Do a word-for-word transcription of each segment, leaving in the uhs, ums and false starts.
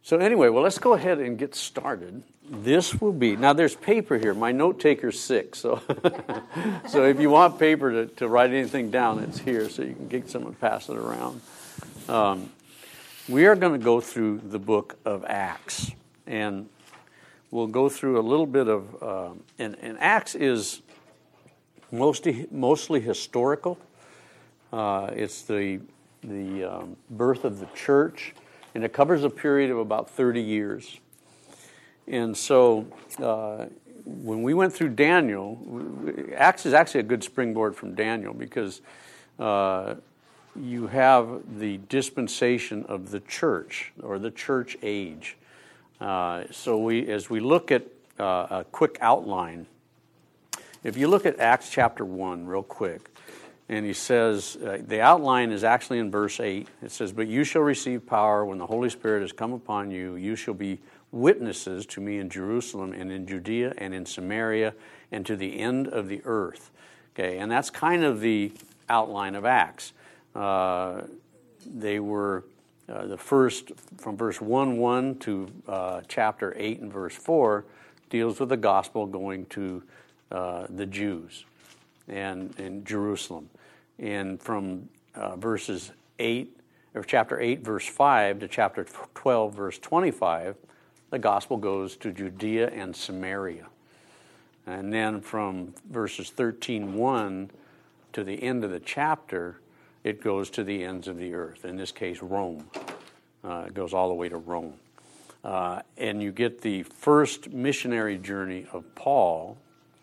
So anyway, well, let's go ahead and get started. This will be, now there's paper here. My note taker's sick, so so if you want paper to, to write anything down, it's here, so you can get someone to pass it around. Um, we are going to go through the book of Acts, and we'll go through a little bit of, uh, and, and Acts is mostly mostly historical. Uh, it's the the um, birth of the church, and it covers a period of about thirty years. And so uh, when we went through Daniel, Acts is actually a good springboard from Daniel because uh, you have the dispensation of the church or the church age. Uh, so we, as we look at uh, a quick outline, if you look at Acts chapter one real quick, and he says, uh, the outline is actually in verse eight. It says, "But you shall receive power when the Holy Spirit has come upon you. You shall be witnesses to me in Jerusalem and in Judea and in Samaria and to the end of the earth." Okay, and that's kind of the outline of Acts. Uh, they were uh, the first, from verse one one to uh, chapter eight and verse four, deals with the gospel going to uh, the Jews and in Jerusalem. And from uh, verses eight, or chapter eight, verse five to chapter twelve, verse twenty-five, the gospel goes to Judea and Samaria. And then from verses thirteen one to the end of the chapter, it goes to the ends of the earth, in this case, Rome. Uh, it goes all the way to Rome. Uh, and you get the first missionary journey of Paul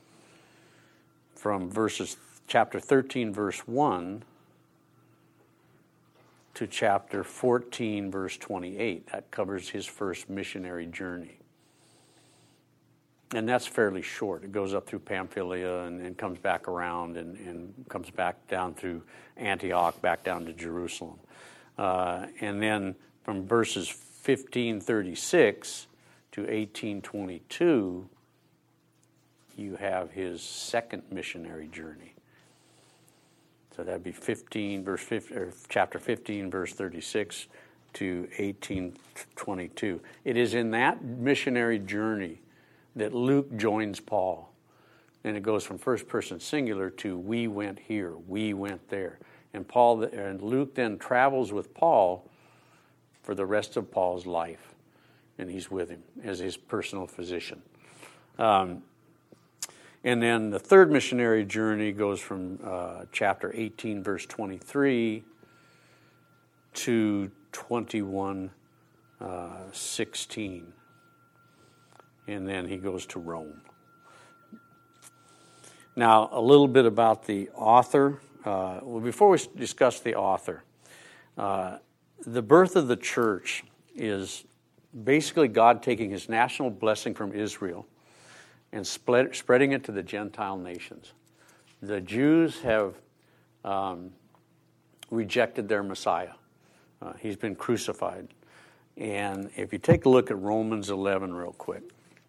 from verses chapter thirteen, verse one to chapter fourteen, verse twenty-eight. That covers his first missionary journey. And that's fairly short. It goes up through Pamphylia and, and comes back around and, and comes back down through Antioch, back down to Jerusalem. Uh, and then from verses fifteen thirty-six to eighteen twenty-two, you have his second missionary journey. So that'd be fifteen, verse fifty, or chapter fifteen, verse thirty-six to eighteen twenty-two. It is in that missionary journey that Luke joins Paul. And it goes from first person singular to we went here, we went there. And Paul and Luke then travels with Paul for the rest of Paul's life. And he's with him as his personal physician. Um, And then the third missionary journey goes from uh, chapter eighteen, verse twenty-three to twenty-one, sixteen. And then he goes to Rome. Now, a little bit about the author. Uh, well, before we discuss the author, uh, the birth of the church is basically God taking his national blessing from Israel and spread, spreading it to the Gentile nations. The Jews have um, rejected their Messiah. Uh, he's been crucified. And if you take a look at Romans eleven real quick.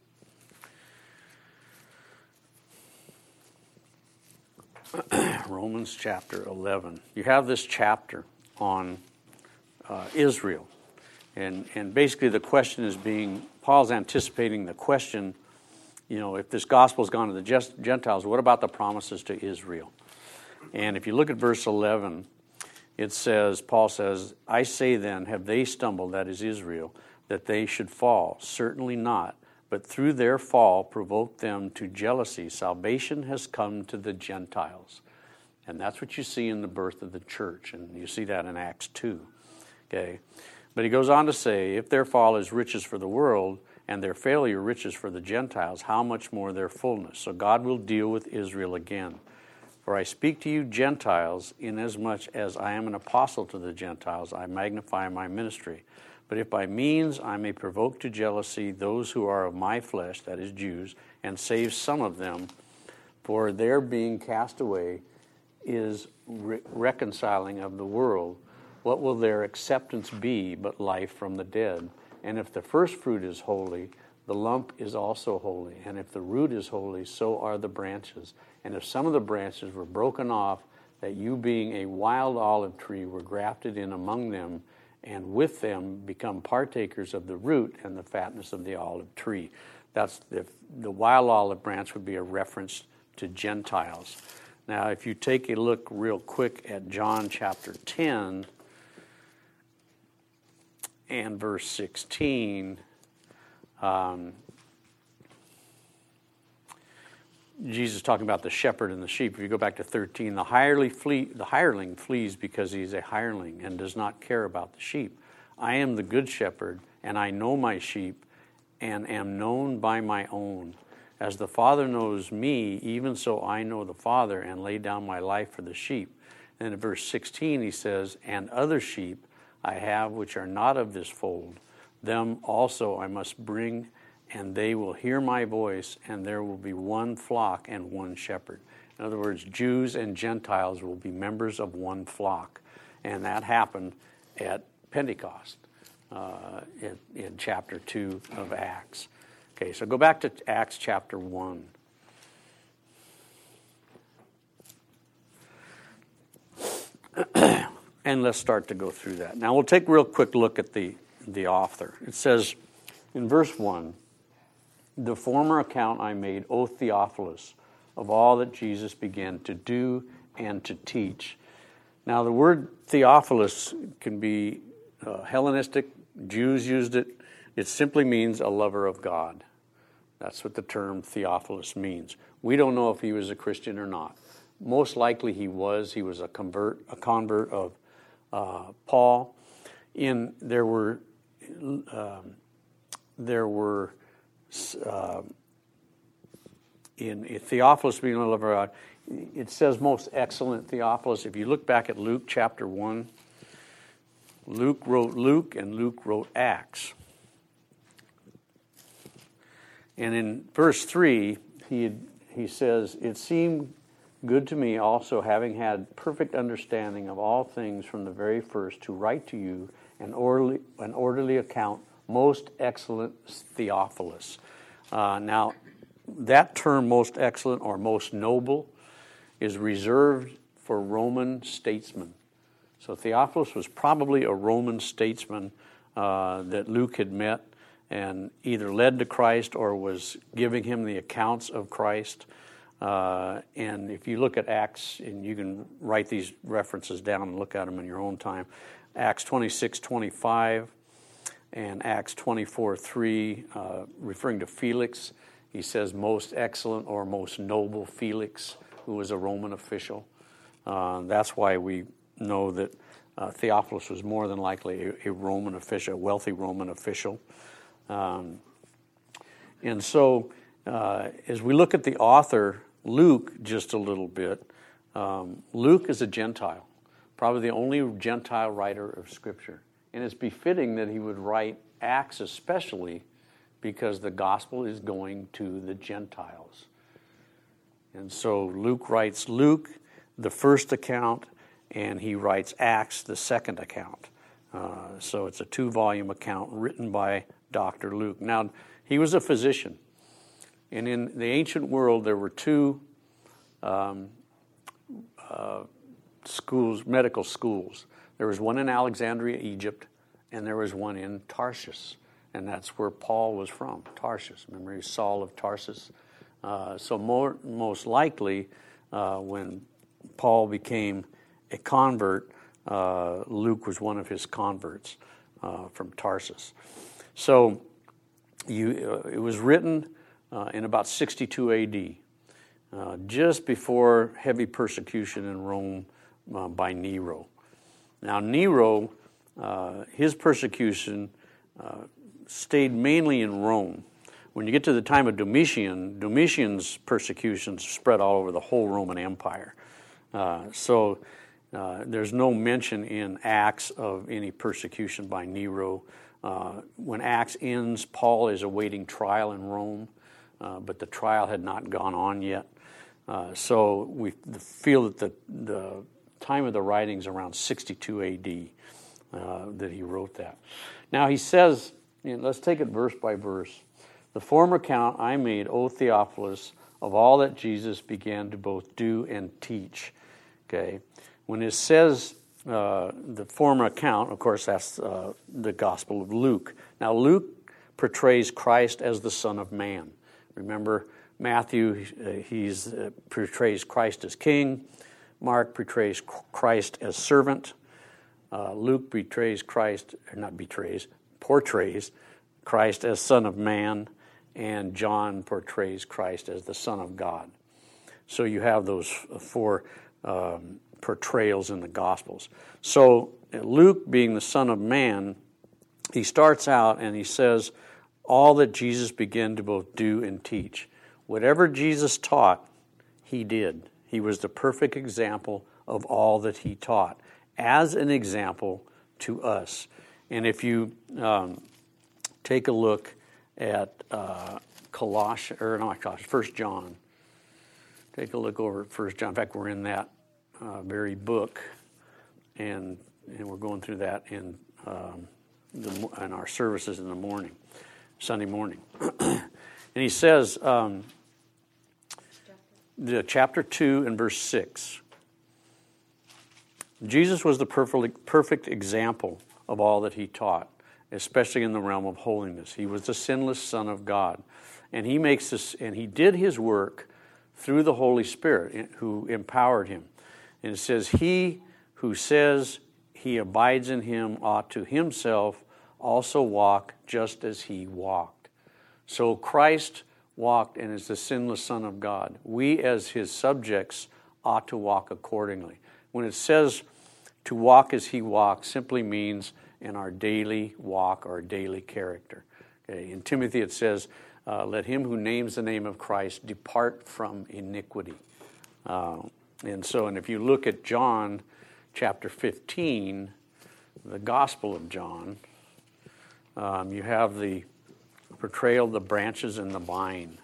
Romans chapter eleven. You have this chapter on uh, Israel. And, and basically the question is being, Paul's anticipating the question, you know, if this gospel's gone to the Gentiles, what about the promises to Israel? And if you look at verse eleven, it says, Paul says, "I say then, have they stumbled," that is Israel, "that they should fall? Certainly not. But through their fall provoked them to jealousy. Salvation has come to the Gentiles." And that's what you see in the birth of the church. And you see that in Acts two. Okay. But he goes on to say, "If their fall is riches for the world, and their failure riches for the Gentiles, how much more their fullness? So God will deal with Israel again. For I speak to you Gentiles, inasmuch as I am an apostle to the Gentiles, I magnify my ministry. But if by means I may provoke to jealousy those who are of my flesh," that is Jews, "and save some of them, for their being cast away is re- reconciling of the world, what will their acceptance be but life from the dead? And if the first fruit is holy, the lump is also holy. And if the root is holy, so are the branches. And if some of the branches were broken off, that you being a wild olive tree were grafted in among them, and with them become partakers of the root and the fatness of the olive tree. That's the, the wild olive branch would be a reference to Gentiles. Now, if you take a look real quick at John chapter ten and verse sixteen, um, Jesus is talking about the shepherd and the sheep. If you go back to thirteen, the hireling, flee, the hireling flees because he is a hireling and does not care about the sheep. I am the good shepherd, and I know my sheep, and am known by my own. As the Father knows me, even so I know the Father, and lay down my life for the sheep. And in verse sixteen he says, and other sheep I have which are not of this fold. Them also I must bring, and they will hear my voice, and there will be one flock and one shepherd. In other words, Jews and Gentiles will be members of one flock. And that happened at Pentecost uh, in, in chapter two of Acts. Okay, so go back to Acts chapter one. And let's start to go through that. Now we'll take a real quick look at the, the author. It says in verse one, the former account I made, O Theophilus, of all that Jesus began to do and to teach. Now the word Theophilus can be uh, Hellenistic. Jews used it. It simply means a lover of God. That's what the term Theophilus means. We don't know if he was a Christian or not. Most likely he was. He was a convert, a convert of uh, Paul. In there were um, there were uh, in, in Theophilus being a lover of God. It says most excellent Theophilus. If you look back at Luke chapter one, Luke wrote Luke and Luke wrote Acts. And in verse three, he he says, it seemed good to me also, having had perfect understanding of all things from the very first, to write to you an orderly, an orderly account, most excellent Theophilus. Uh, now, that term, most excellent or most noble, is reserved for Roman statesmen. So Theophilus was probably a Roman statesman uh, that Luke had met and either led to Christ or was giving him the accounts of Christ. Uh, and if you look at Acts, and you can write these references down and look at them in your own time, Acts twenty-six twenty-five and Acts twenty-four three, uh, referring to Felix, he says most excellent or most noble Felix, who was a Roman official. Uh, that's why we know that uh, Theophilus was more than likely a, a Roman official, a wealthy Roman official. Um, and so uh, as we look at the author, Luke, just a little bit, um, Luke is a Gentile, probably the only Gentile writer of Scripture. And it's befitting that he would write Acts especially because the gospel is going to the Gentiles. And so Luke writes Luke, the first account, and he writes Acts, the second account. Uh, so it's a two-volume account written by Doctor Luke. Now, he was a physician. And in the ancient world, there were two um, uh, schools, medical schools. There was one in Alexandria, Egypt, and there was one in Tarshish. And that's where Paul was from, Tarshish. Remember, he's Saul of Tarsus. Uh, so more, most likely, uh, when Paul became a convert, uh, Luke was one of his converts uh, from Tarsus. So you, uh, it was written uh, in about sixty-two A D, uh, just before heavy persecution in Rome uh, by Nero. Now Nero, uh, his persecution uh, stayed mainly in Rome. When you get to the time of Domitian, Domitian's persecutions spread all over the whole Roman Empire. Uh, so uh, there's no mention in Acts of any persecution by Nero. Uh, when Acts ends, Paul is awaiting trial in Rome, uh, but the trial had not gone on yet. Uh, so we feel that the, the time of the writing's around sixty-two A D uh, that he wrote that. Now he says, you know, let's take it verse by verse. The former account I made, O Theophilus, of all that Jesus began to both do and teach. Okay, when it says uh, the former account, of course, that's uh, the Gospel of Luke. Now, Luke portrays Christ as the Son of Man. Remember, Matthew, uh, he's uh, portrays Christ as King. Mark portrays Christ as servant. Uh, Luke betrays Christ, or not betrays, portrays Christ as Son of Man, and John portrays Christ as the Son of God. So you have those four um, portrayals in the Gospels. So Luke, being the Son of Man, he starts out and he says all that Jesus began to both do and teach. Whatever Jesus taught, he did. He was the perfect example of all that he taught, as an example to us. And if you um, take a look at uh, Colossians, or not Colossians, First John. Take a look over at First John. In fact, we're in that uh, very book, and and we're going through that in um, the, in our services in the morning, Sunday morning. And he says, um, the chapter two and verse six. Jesus was the perfect, perfect example of all that he taught, especially in the realm of holiness. He was the sinless Son of God. And he makes this, and he did his work through the Holy Spirit who empowered him. And it says, he who says he abides in him ought to himself also walk just as he walked. So Christ walked and is the sinless Son of God. We as his subjects ought to walk accordingly. When it says to walk as he walked, simply means in our daily walk, our daily character. Okay? In Timothy it says, uh, let him who names the name of Christ depart from iniquity. Uh, and so, and if you look at John chapter fifteen, the Gospel of John, um, you have the portrayal of the branches and the vine.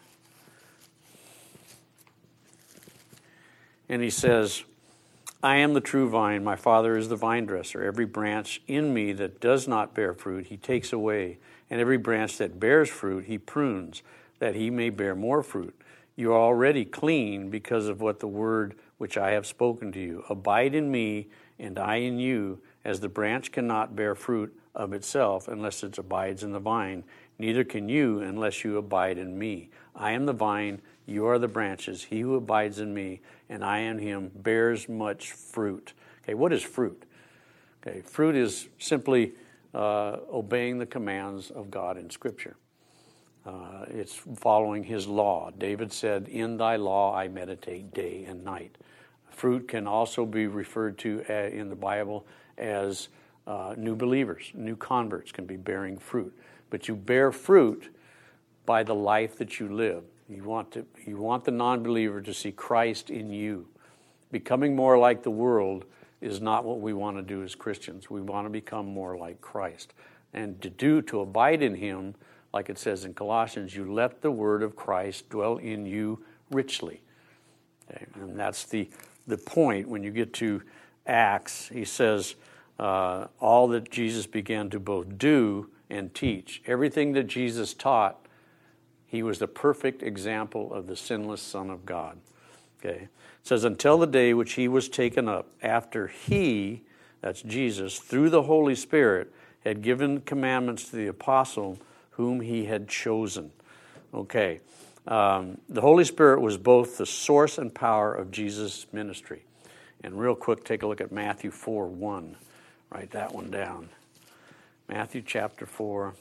And he says, I am the true vine, my Father is the vine dresser. Every branch in me that does not bear fruit, he takes away. And every branch that bears fruit, he prunes, that he may bear more fruit. You are already clean because of what the word which I have spoken to you. Abide in me, and I in you, as the branch cannot bear fruit of itself unless it abides in the vine. Neither can you unless you abide in me. I am the vine, you are the branches. He who abides in me, and I in him, bears much fruit. Okay, what is fruit? Okay, fruit is simply uh, obeying the commands of God in Scripture. Uh, it's following his law. David said, in thy law I meditate day and night. Fruit can also be referred to uh, in the Bible as uh, new believers, new converts can be bearing fruit. But you bear fruit by the life that you live. You want to, you want the non-believer to see Christ in you. Becoming more like the world is not what we want to do as Christians. We want to become more like Christ. And to do, to abide in him, like it says in Colossians, you let the word of Christ dwell in you richly. Okay? And that's the, the point when you get to Acts. He says, uh, all that Jesus began to both do and teach. Everything that Jesus taught, he was the perfect example of the sinless Son of God. Okay. It says, until the day which he was taken up, after he, that's Jesus, through the Holy Spirit, had given commandments to the apostle whom he had chosen. Okay. Um, the Holy Spirit was both the source and power of Jesus' ministry. And real quick, take a look at Matthew four one. Write that one down. Matthew chapter four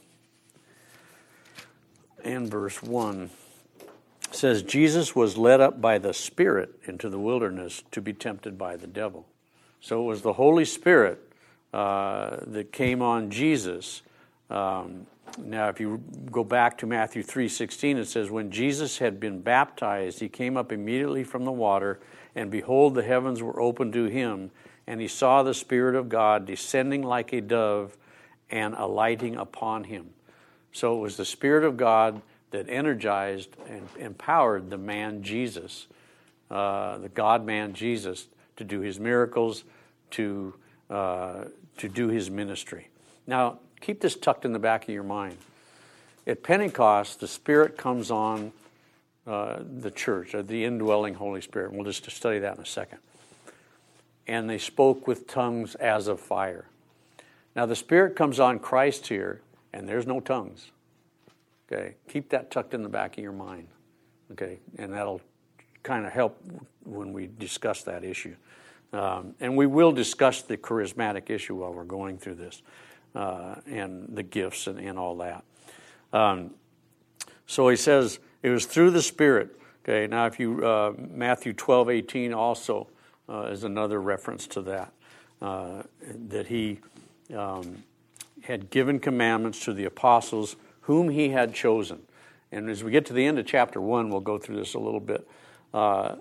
and verse one says, Jesus was led up by the Spirit into the wilderness to be tempted by the devil. So it was the Holy Spirit uh, that came on Jesus. Um, now, if you go back to Matthew three sixteen, it says, when Jesus had been baptized, he came up immediately from the water, and behold, the heavens were opened to him, and he saw the Spirit of God descending like a dove and alighting upon him. So it was the Spirit of God that energized and empowered the man Jesus, uh, the God-man Jesus, to do his miracles, to uh, to do his ministry. Now, keep this tucked in the back of your mind. At Pentecost, the Spirit comes on uh, the church, or the indwelling Holy Spirit. We'll just study that in a second. and they spoke with tongues as of fire. Now the Spirit comes on Christ here, and there's no tongues. Okay, keep that tucked in the back of your mind. Okay, and that'll kind of help when we discuss that issue. Um, and we will discuss the charismatic issue while we're going through this, uh, and the gifts and, and all that. Um, so he says it was through the Spirit. Okay, now if you uh, Matthew twelve eighteen also uh, is another reference to that, uh, that he um, had given commandments to the apostles whom he had chosen. And as we get to the end of chapter one, we'll go through this a little bit. Uh,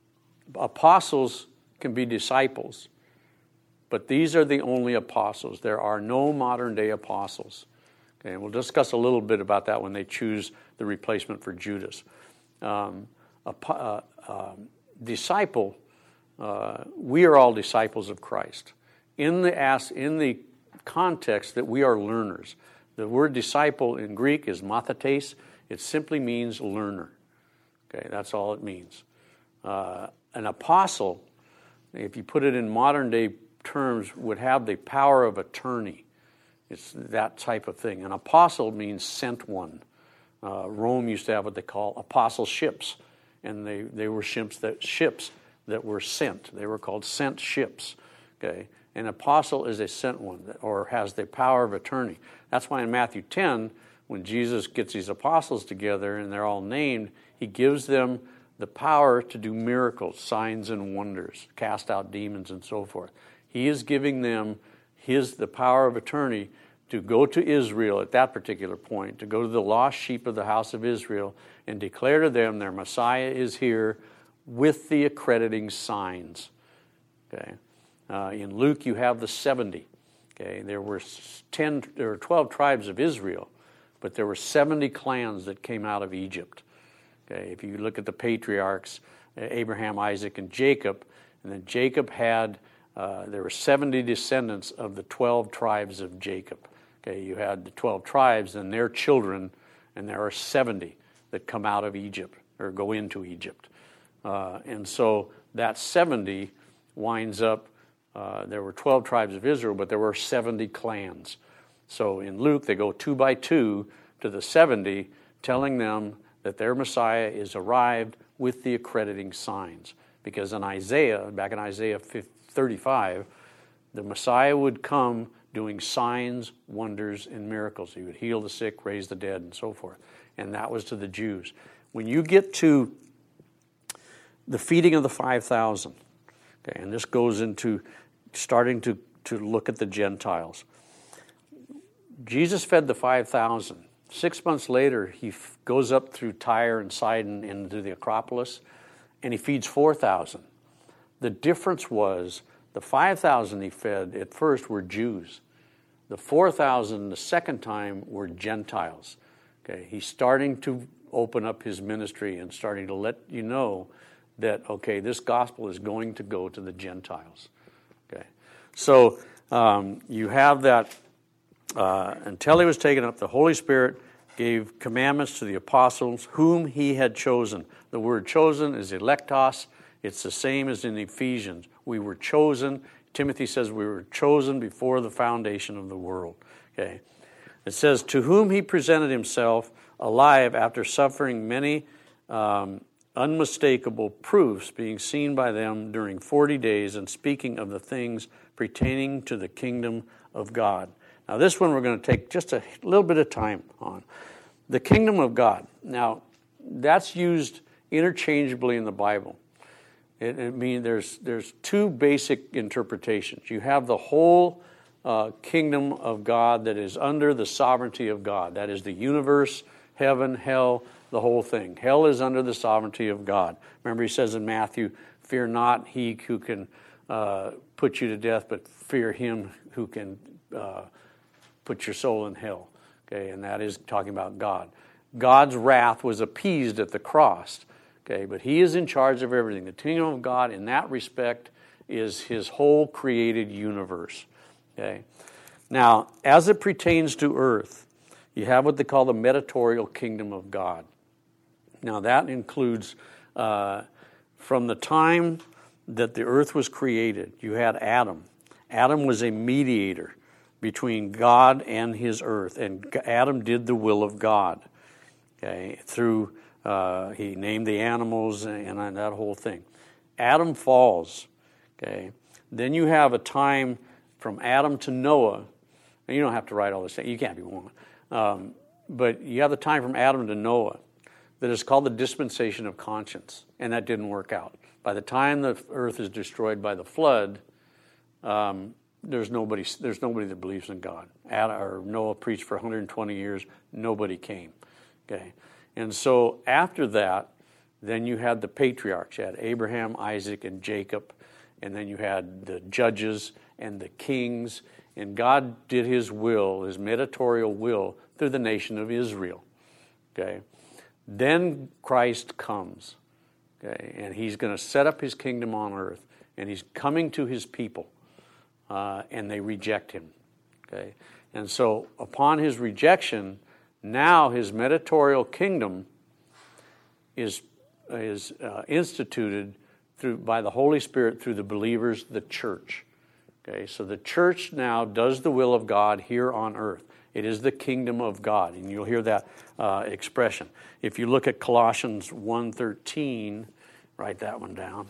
apostles can be disciples, but these are the only apostles. There are no modern day apostles. Okay, and we'll discuss a little bit about that when they choose the replacement for Judas. Um, a uh, uh, disciple, uh, we are all disciples of Christ. In the as, in the context that we are learners. The word disciple in Greek is mathetes. It simply means learner. Okay, that's all it means. Uh, an apostle, if you put it in modern day terms, would have the power of attorney. It's that type of thing. An apostle means sent one. Uh, Rome used to have what they call apostle ships, and they, they were ships that ships that were sent. They were called sent ships. Okay, an apostle is a sent one, or has the power of attorney. That's why in Matthew ten, when Jesus gets these apostles together and they're all named, he gives them the power to do miracles, signs and wonders, cast out demons and so forth. He is giving them his the power of attorney to go to Israel at that particular point, to go to the lost sheep of the house of Israel and declare to them their Messiah is here with the accrediting signs. Okay. Uh, in Luke, you have the seventy. Okay, there were ten, there were twelve tribes of Israel, but there were seventy clans that came out of Egypt. Okay, if you look at the patriarchs, Abraham, Isaac, and Jacob, and then Jacob had uh, there were seventy descendants of the twelve tribes of Jacob. Okay, you had the twelve tribes and their children, and there are seventy that come out of Egypt or go into Egypt, uh, and so that seventy winds up. Uh, there were twelve tribes of Israel, but there were seventy clans. So in Luke, they go two by two to the seventy, telling them that their Messiah is arrived with the accrediting signs. Because in Isaiah, back in Isaiah thirty-five, the Messiah would come doing signs, wonders, and miracles. He would heal the sick, raise the dead, and so forth. And that was to the Jews. When you get to the feeding of the five thousand, okay, and this goes into starting to, to look at the Gentiles. Jesus fed the five thousand. Six months later, he f- goes up through Tyre and Sidon into the Acropolis, and he feeds four thousand. The difference was the five thousand he fed at first were Jews. The four thousand the second time were Gentiles. Okay, he's starting to open up his ministry and starting to let you know that, okay, this gospel is going to go to the Gentiles. Okay, so um, you have that, uh, until he was taken up, the Holy Spirit gave commandments to the apostles whom he had chosen. The word chosen is electos. It's the same as in Ephesians. We were chosen. Timothy says we were chosen before the foundation of the world. Okay, it says, to whom he presented himself alive after suffering many um, unmistakable proofs, being seen by them during forty days, and speaking of the things pertaining to the kingdom of God. Now this one we're going to take just a little bit of time on. The kingdom of God. Now that's used interchangeably in the Bible. It, it means there's there's two basic interpretations. You have the whole uh, kingdom of God that is under the sovereignty of God. That is the universe, heaven, hell, the whole thing. Hell is under the sovereignty of God. Remember, he says in Matthew, fear not he who can uh, put you to death, but fear him who can uh, put your soul in hell. Okay, and that is talking about God. God's wrath was appeased at the cross. Okay, but he is in charge of everything. The kingdom of God, in that respect, is his whole created universe. Okay, now as it pertains to earth, you have what they call the mediatorial kingdom of God. Now that includes uh, from the time that the earth was created, you had Adam. Adam was a mediator between God and his earth, and Adam did the will of God. Okay, through uh, he named the animals and, and that whole thing. Adam falls. Okay, then you have a time from Adam to Noah. And you don't have to write all this. You can't do one. Um, but you have the time from Adam to Noah that is called the dispensation of conscience, and that didn't work out. By the time the earth is destroyed by the flood, um, there's nobody. There's nobody that believes in God. Adam, or Noah preached for one hundred twenty years. Nobody came. Okay, and so after that, then you had the patriarchs. You had Abraham, Isaac, and Jacob, and then you had the judges and the kings. And God did his will, his mediatorial will, through the nation of Israel. Okay. Then Christ comes. Okay. And he's going to set up his kingdom on earth. And he's coming to his people. Uh, and they reject him. Okay. And so upon his rejection, now his mediatorial kingdom is, is uh, instituted through by the Holy Spirit through the believers, the church. Okay, so the church now does the will of God here on earth. It is the kingdom of God, and you'll hear that uh, expression. If you look at Colossians one thirteen, write that one down.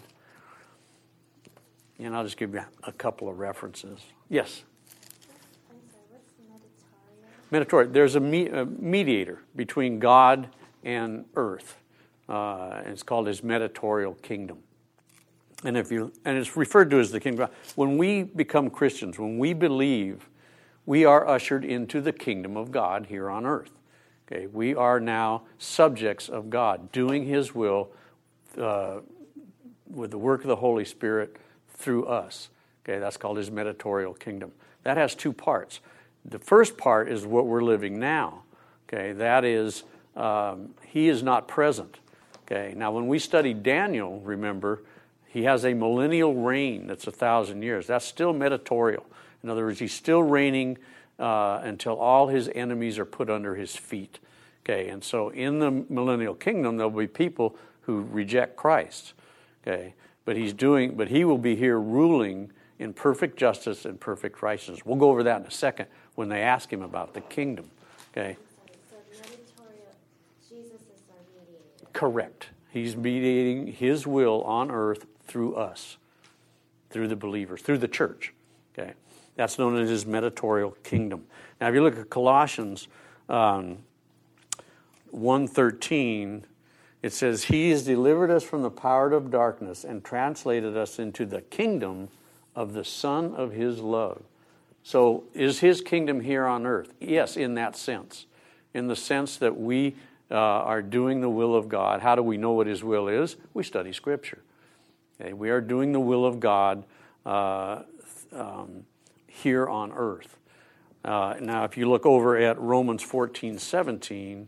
And I'll just give you a couple of references. Yes? I'm sorry, what's mediatorial? Mediatorial. There's a, me, a mediator between God and earth. Uh, and it's called his mediatorial kingdom. And if you and it's referred to as the kingdom of God. When we become Christians, when we believe, we are ushered into the kingdom of God here on earth. Okay, we are now subjects of God, doing his will uh, with the work of the Holy Spirit through us. Okay, that's called his mediatorial kingdom. That has two parts. The first part is what we're living now. Okay, that is, um, he is not present. Okay, now when we study Daniel, remember, he has a millennial reign that's a thousand years. That's still mediatorial. In other words, he's still reigning uh, until all his enemies are put under his feet. Okay, and so in the millennial kingdom, there'll be people who reject Christ. Okay, but he's doing, but he will be here ruling in perfect justice and perfect righteousness. We'll go over that in a second when they ask him about the kingdom. Okay. So mediatorial, Jesus is our mediator. Correct. He's mediating his will on earth through us, through the believers, through the church. Okay, that's known as his mediatorial kingdom. Now, if you look at Colossians um, one thirteen, it says, "He has delivered us from the power of darkness and translated us into the kingdom of the Son of his love." So, is his kingdom here on earth? Yes, in that sense, in the sense that we uh, are doing the will of God. How do we know what his will is? We study Scripture. Okay, we are doing the will of God uh, um, here on earth. Uh, now, if you look over at Romans fourteen seventeen,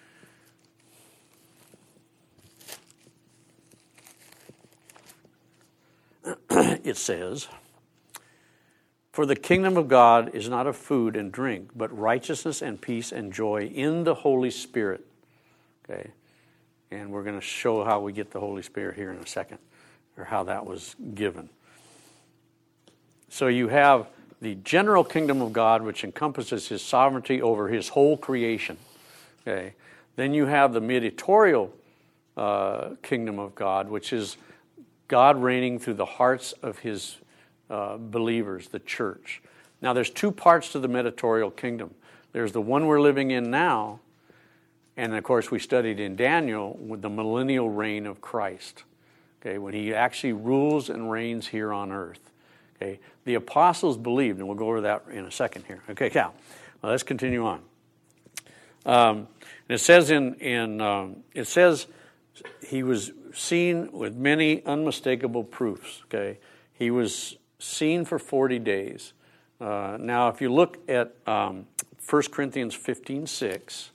it says, "For the kingdom of God is not of food and drink, but righteousness and peace and joy in the Holy Spirit." Okay, and we're going to show how we get the Holy Spirit here in a second, or how that was given. So you have the general kingdom of God, which encompasses his sovereignty over his whole creation. Okay. Then you have the mediatorial uh, kingdom of God, which is God reigning through the hearts of his uh, believers, the church. Now, there's two parts to the mediatorial kingdom. There's the one we're living in now, and of course we studied in Daniel with the millennial reign of Christ. Okay, when he actually rules and reigns here on earth. Okay, the apostles believed, and we'll go over that in a second here. Okay, Cal, well, let's continue on. Um, and it says in in um, it says he was seen with many unmistakable proofs. Okay, he was seen for forty days. Uh, now, if you look at um, First Corinthians fifteen six.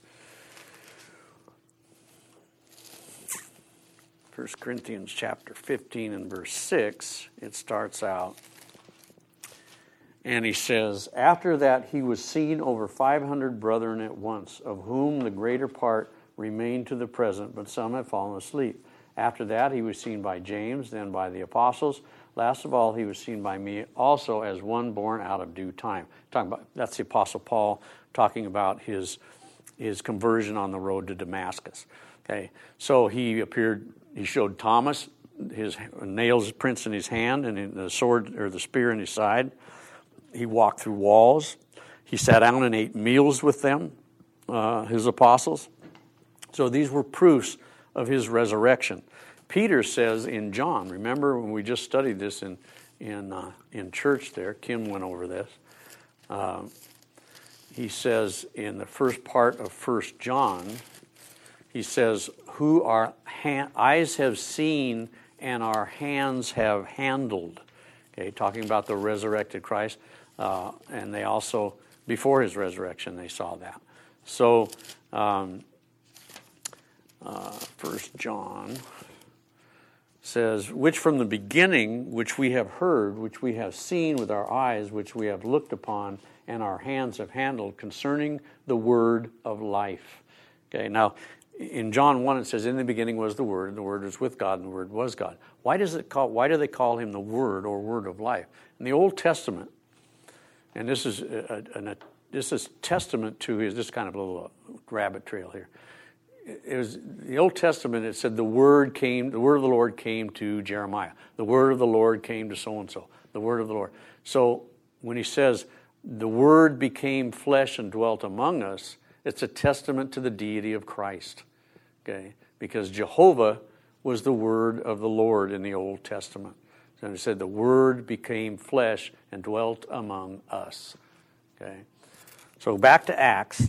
First Corinthians chapter fifteen and verse six, it starts out, and he says, "After that he was seen over five hundred brethren at once, of whom the greater part remain to the present, but some have fallen asleep. After that, he was seen by James, then by the apostles. Last of all, he was seen by me also as one born out of due time. Talking about, that's the Apostle Paul talking about his, his conversion on the road to Damascus. Okay, so he appeared, he showed Thomas his nails prints in his hand and the sword or the spear in his side. He walked through walls. He sat down and ate meals with them, uh, his apostles. So these were proofs of his resurrection. Peter says in John, remember when we just studied this in in uh, in church there, Kim went over this. Uh, he says in the first part of First John, he says, who our ha- eyes have seen and our hands have handled. Okay, talking about the resurrected Christ. Uh, and they also, before his resurrection, they saw that. So, um, uh, First John says, which from the beginning, which we have heard, which we have seen with our eyes, which we have looked upon, and our hands have handled, concerning the word of life. Okay, now, in John one, it says, in the beginning was the Word, and the Word was with God, and the Word was God. Why does it call? Why do they call him the Word or Word of life? In the Old Testament, and this is a, a, a this is testament to his. This is kind of a little rabbit trail here. It was the Old Testament. It said the Word came. The Word of the Lord came to Jeremiah. The Word of the Lord came to so and so. The Word of the Lord. So when he says the Word became flesh and dwelt among us, it's a testament to the deity of Christ. Okay, because Jehovah was the word of the Lord in the Old Testament. So he said the word became flesh and dwelt among us. Okay, so back to Acts.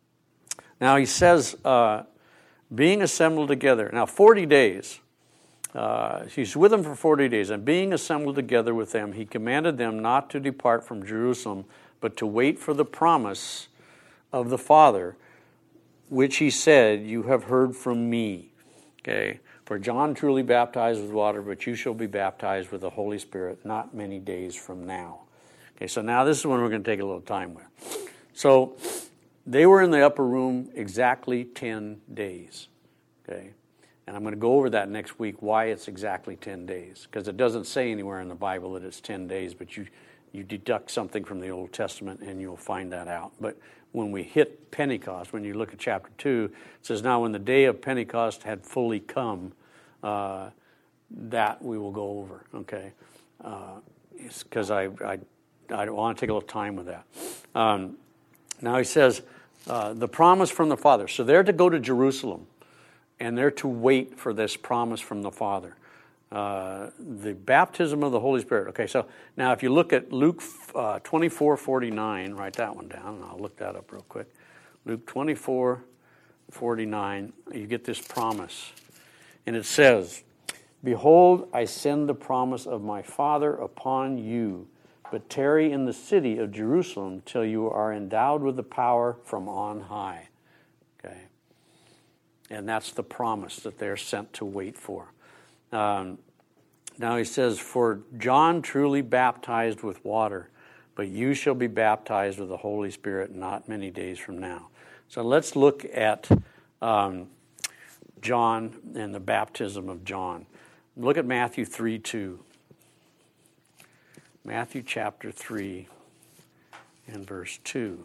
Now he says, uh, being assembled together. Now forty days. Uh, he's with them for forty days. And being assembled together with them, he commanded them not to depart from Jerusalem, but to wait for the promise of the Father, which he said, you have heard from me. Okay, for John truly baptized with water, but you shall be baptized with the Holy Spirit not many days from now. Okay, so now this is when we're going to take a little time with. So they were in the upper room exactly ten days. Okay, and I'm going to go over that next week, why it's exactly ten days. Because it doesn't say anywhere in the Bible that it's ten days, but you, you deduct something from the Old Testament and you'll find that out. But when we hit Pentecost, when you look at chapter two, it says, now when the day of Pentecost had fully come, uh, that we will go over, okay? Because uh, I, I, I want to take a little time with that. Um, now he says, uh, the promise from the Father. So they're to go to Jerusalem, and they're to wait for this promise from the Father. Uh, the baptism of the Holy Spirit. Okay, so now if you look at Luke uh, twenty-four forty-nine, write that one down, and I'll look that up real quick. Luke twenty-four forty-nine, you get this promise. And it says, behold, I send the promise of my Father upon you, but tarry in the city of Jerusalem till you are endowed with the power from on high. Okay, and that's the promise that they're sent to wait for. Um, now he says, for John truly baptized with water, but you shall be baptized with the Holy Spirit not many days from now. So let's look at um, John and the baptism of John. Look at Matthew three two. Matthew chapter three and verse two.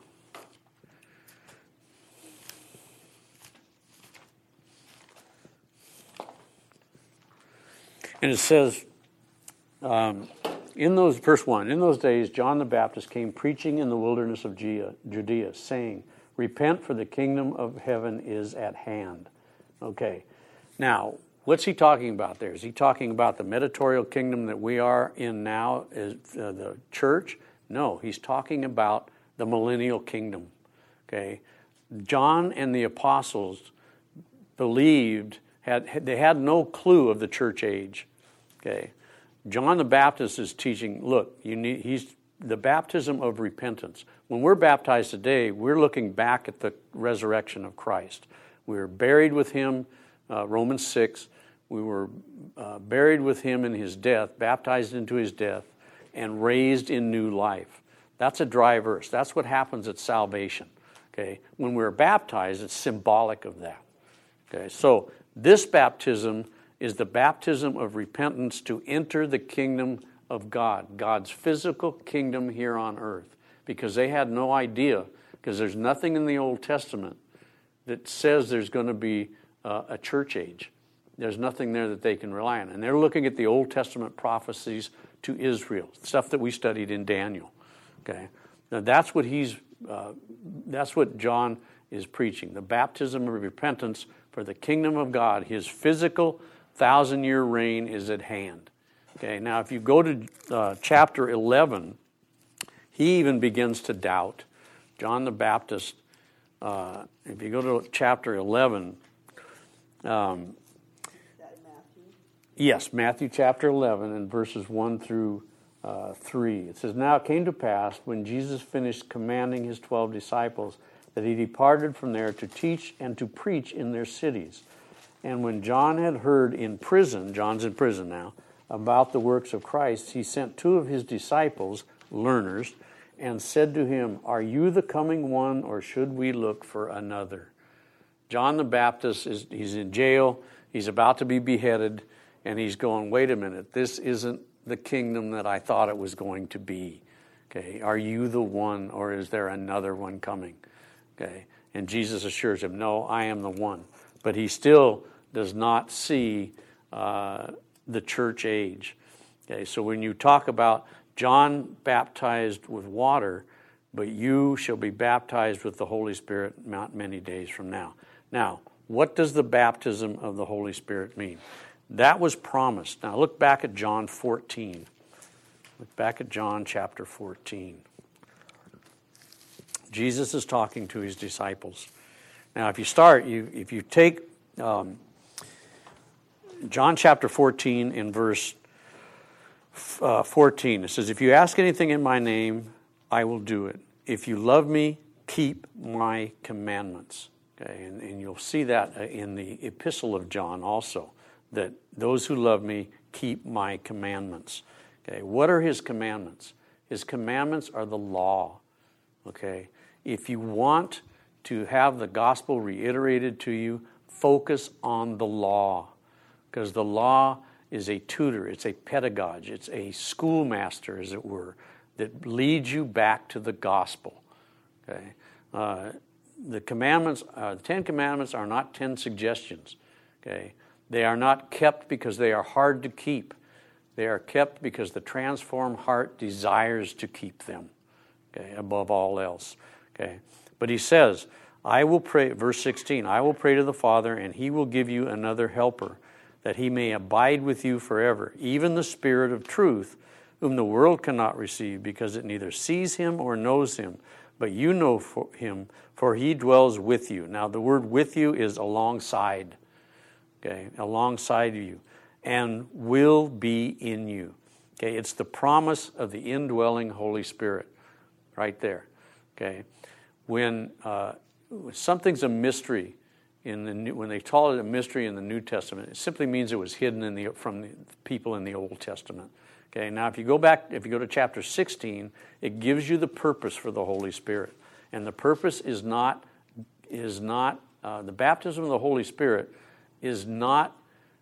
And it says, um, in those, verse one, in those days John the Baptist came preaching in the wilderness of Judea, saying, repent, for the kingdom of heaven is at hand. Okay, now, what's he talking about there? Is he talking about the mediatorial kingdom that we are in now, is uh, the church? No, he's talking about the millennial kingdom. Okay, John and the apostles believed, had they had no clue of the church age. Okay, John the Baptist is teaching, look, you need, he's the baptism of repentance. When we're baptized today, we're looking back at the resurrection of Christ. We were buried with him, uh, Romans six. We were uh, buried with him in his death, baptized into his death, and raised in new life. That's a dry verse. That's what happens at salvation. Okay, when we're baptized, it's symbolic of that. Okay, so this baptism is the baptism of repentance to enter the kingdom of God, God's physical kingdom here on earth. Because they had no idea, because there's nothing in the Old Testament that says there's going to be uh, a church age. There's nothing there that they can rely on. And they're looking at the Old Testament prophecies to Israel, stuff that we studied in Daniel. Okay, now that's what he's, uh, that's what John is preaching, the baptism of repentance for the kingdom of God. His physical thousand-year reign is at hand. Okay, now if you go to uh, chapter eleven, he even begins to doubt. John the Baptist, uh, if you go to chapter eleven, um, yes, Matthew chapter eleven and verses one through uh, three. It says, "Now it came to pass, when Jesus finished commanding his twelve disciples, that he departed from there to teach and to preach in their cities. And when John had heard in prison," John's in prison now, "about the works of Christ, he sent two of his disciples, learners, and said to him, 'Are you the coming one, or should we look for another?'" John the Baptist, is he's in jail, he's about to be beheaded, and he's going, wait a minute, this isn't the kingdom that I thought it was going to be. Okay, are you the one, or is there another one coming? Okay, and Jesus assures him, no, I am the one. But he still does not see uh, the church age. Okay, so when you talk about John baptized with water, but you shall be baptized with the Holy Spirit not many days from now. Now, what does the baptism of the Holy Spirit mean? That was promised. Now look back at John fourteen. Look back at John chapter fourteen. Jesus is talking to his disciples. Now if you start, you if you take um, John chapter fourteen in verse uh, fourteen, it says, "If you ask anything in my name, I will do it. If you love me, keep my commandments." Okay, and, and you'll see that in the epistle of John also, that those who love me keep my commandments. Okay, what are his commandments? His commandments are the law. Okay, if you want to have the gospel reiterated to you, focus on the law, because the law is a tutor, it's a pedagogue, it's a schoolmaster, as it were, that leads you back to the gospel. Okay, uh, the commandments, uh, the Ten Commandments are not ten suggestions. Okay, they are not kept because they are hard to keep. They are kept because the transformed heart desires to keep them. Okay, above all else. Okay, but he says, "I will pray." Verse sixteen. "I will pray to the Father, and he will give you another helper, that he may abide with you forever, even the Spirit of truth, whom the world cannot receive, because it neither sees him or knows him. But you know for him, for he dwells with you." Now the word "with you" is alongside. Okay, alongside you, and will be in you. Okay, it's the promise of the indwelling Holy Spirit, right there. Okay, when uh, something's a mystery in the new, when they call it a mystery in the New Testament, it simply means it was hidden in the from the people in the Old Testament. Okay, now if you go back, if you go to chapter sixteen, it gives you the purpose for the Holy Spirit, and the purpose is not is not uh, the baptism of the Holy Spirit is not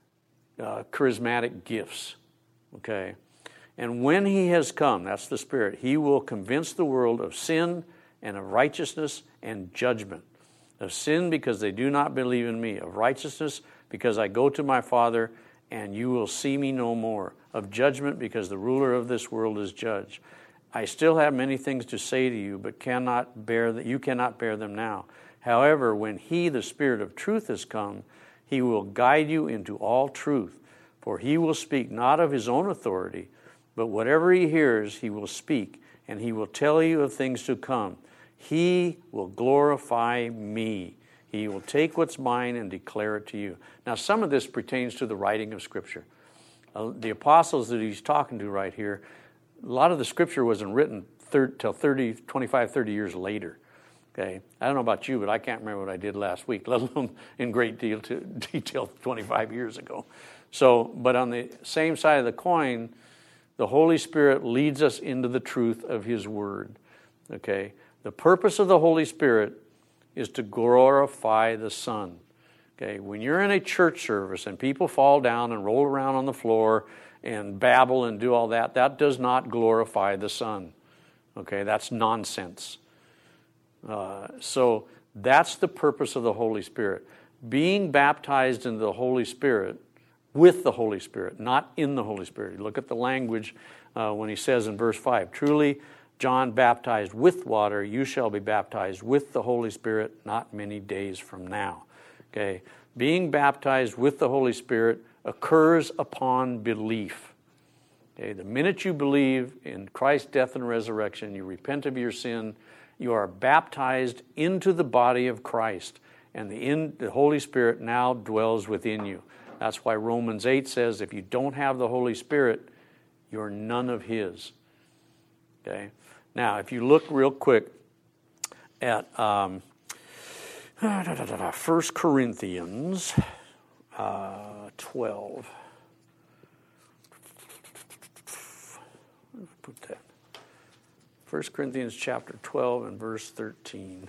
uh, charismatic gifts. Okay, and when he has come, that's the Spirit, he will convince the world of sin and of righteousness and judgment. Of sin because they do not believe in me. Of righteousness because I go to my Father and you will see me no more. Of judgment because the ruler of this world is judged. I still have many things to say to you, but cannot bear that you cannot bear them now. However, when he, the Spirit of truth, has come, he will guide you into all truth. For he will speak not of his own authority, but whatever he hears he will speak, and he will tell you of things to come. He will glorify me. He will take what's mine and declare it to you. Now, some of this pertains to the writing of Scripture. Uh, the apostles that he's talking to right here, a lot of the Scripture wasn't written thir- till thirty, twenty-five, thirty years later. Okay, I don't know about you, but I can't remember what I did last week, let alone in great deal to detail twenty-five years ago. So, but on the same side of the coin, the Holy Spirit leads us into the truth of his word. Okay, the purpose of the Holy Spirit is to glorify the Son. Okay, when you're in a church service and people fall down and roll around on the floor and babble and do all that, that does not glorify the Son. Okay, that's nonsense. Uh, so that's the purpose of the Holy Spirit. Being baptized into the Holy Spirit, with the Holy Spirit, not in the Holy Spirit. Look at the language uh, when he says in verse five, truly John baptized with water, you shall be baptized with the Holy Spirit not many days from now. Okay, being baptized with the Holy Spirit occurs upon belief. Okay, the minute you believe in Christ's death and resurrection, you repent of your sin, you are baptized into the body of Christ, and the, in, the Holy Spirit now dwells within you. That's why Romans eight says if you don't have the Holy Spirit, you're none of His. Okay. Now, if you look real quick at um, First Corinthians uh, twelve. Put that. First Corinthians chapter twelve and verse thirteen.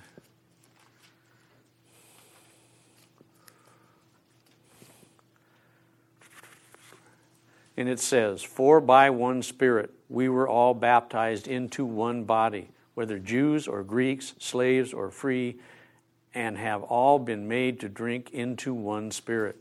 And it says, for by one Spirit we were all baptized into one body, whether Jews or Greeks, slaves or free, and have all been made to drink into one Spirit.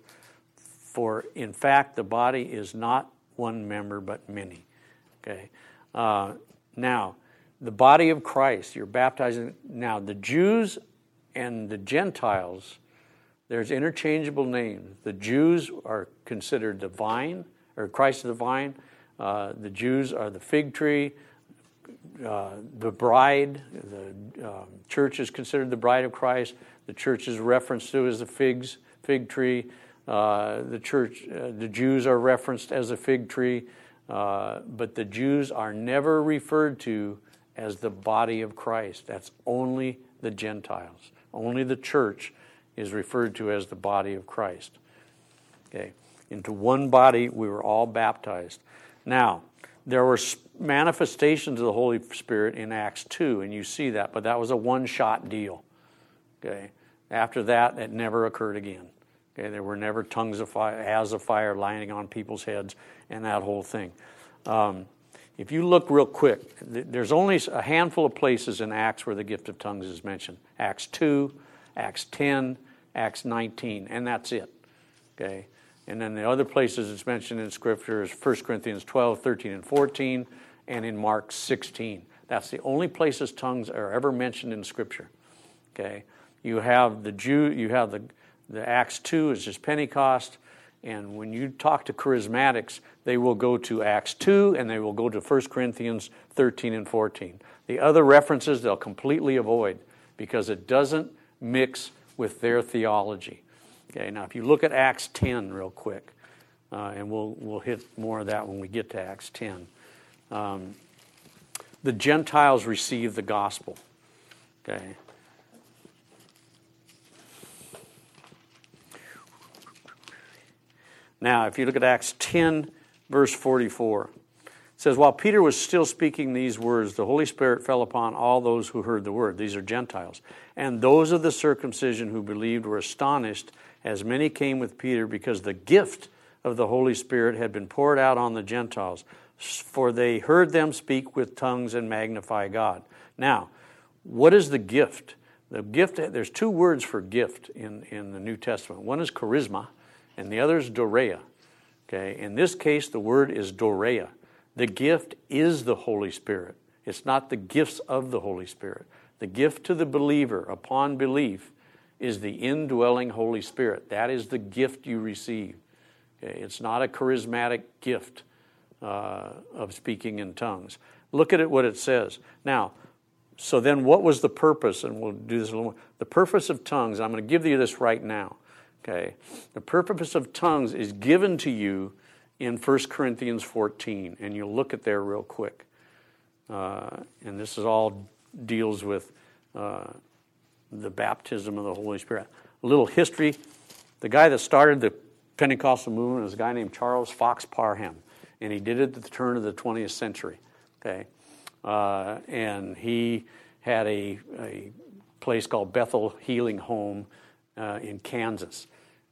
For in fact the body is not one member but many. Okay. Uh, now, the body of Christ, you're baptizing. Now, the Jews and the Gentiles, there's interchangeable names. The Jews are considered the vine, or Christ is the vine. Uh, the Jews are the fig tree. Uh, the bride, the um, church is considered the bride of Christ. The church is referenced to as the figs, fig tree. Uh, the church, uh, the Jews are referenced as a fig tree, uh, but the Jews are never referred to as the body of Christ. That's only the Gentiles. Only the church is referred to as the body of Christ. Okay. Into one body, we were all baptized. Now, there were manifestations of the Holy Spirit in Acts two, and you see that, but that was a one-shot deal. Okay. After that, it never occurred again. Okay. There were never tongues of fire, as of fire lining on people's heads, and that whole thing. Um, if you look real quick, there's only a handful of places in Acts where the gift of tongues is mentioned. Acts two, Acts ten, Acts nineteen, and that's it. Okay. And then the other places it's mentioned in Scripture is First Corinthians twelve, thirteen, and fourteen, and in Mark sixteen. That's the only places tongues are ever mentioned in Scripture. Okay, you have the Jew, you have the the Acts two is just Pentecost, and when you talk to charismatics, they will go to Acts two and they will go to First Corinthians thirteen and fourteen. The other references they'll completely avoid because it doesn't mix with their theology. Okay, now if you look at Acts ten real quick, uh, and we'll we'll hit more of that when we get to Acts ten. Um, the Gentiles received the gospel. Okay. Now, if you look at Acts ten, verse forty-four, it says, while Peter was still speaking these words, the Holy Spirit fell upon all those who heard the word. These are Gentiles. And those of the circumcision who believed were astonished, as many came with Peter, because the gift of the Holy Spirit had been poured out on the Gentiles, for they heard them speak with tongues and magnify God. Now, what is the gift? The gift, there's two words for gift in, in the New Testament. One is charisma, and the other is dorea. Okay, in this case, the word is dorea. The gift is the Holy Spirit. It's not the gifts of the Holy Spirit. The gift to the believer upon belief is the indwelling Holy Spirit. That is the gift you receive. Okay? It's not a charismatic gift uh, of speaking in tongues. Look at it, what it says. Now, so then what was the purpose? And we'll do this a little more. The purpose of tongues, I'm going to give you this right now. Okay, the purpose of tongues is given to you in First Corinthians fourteen, and you'll look at there real quick. Uh, and this is all deals with uh, the baptism of the Holy Spirit. A little history. The guy that started the Pentecostal movement was a guy named Charles Fox Parham, and he did it at the turn of the twentieth century. Okay, uh, and he had a, a place called Bethel Healing Home uh, in Kansas.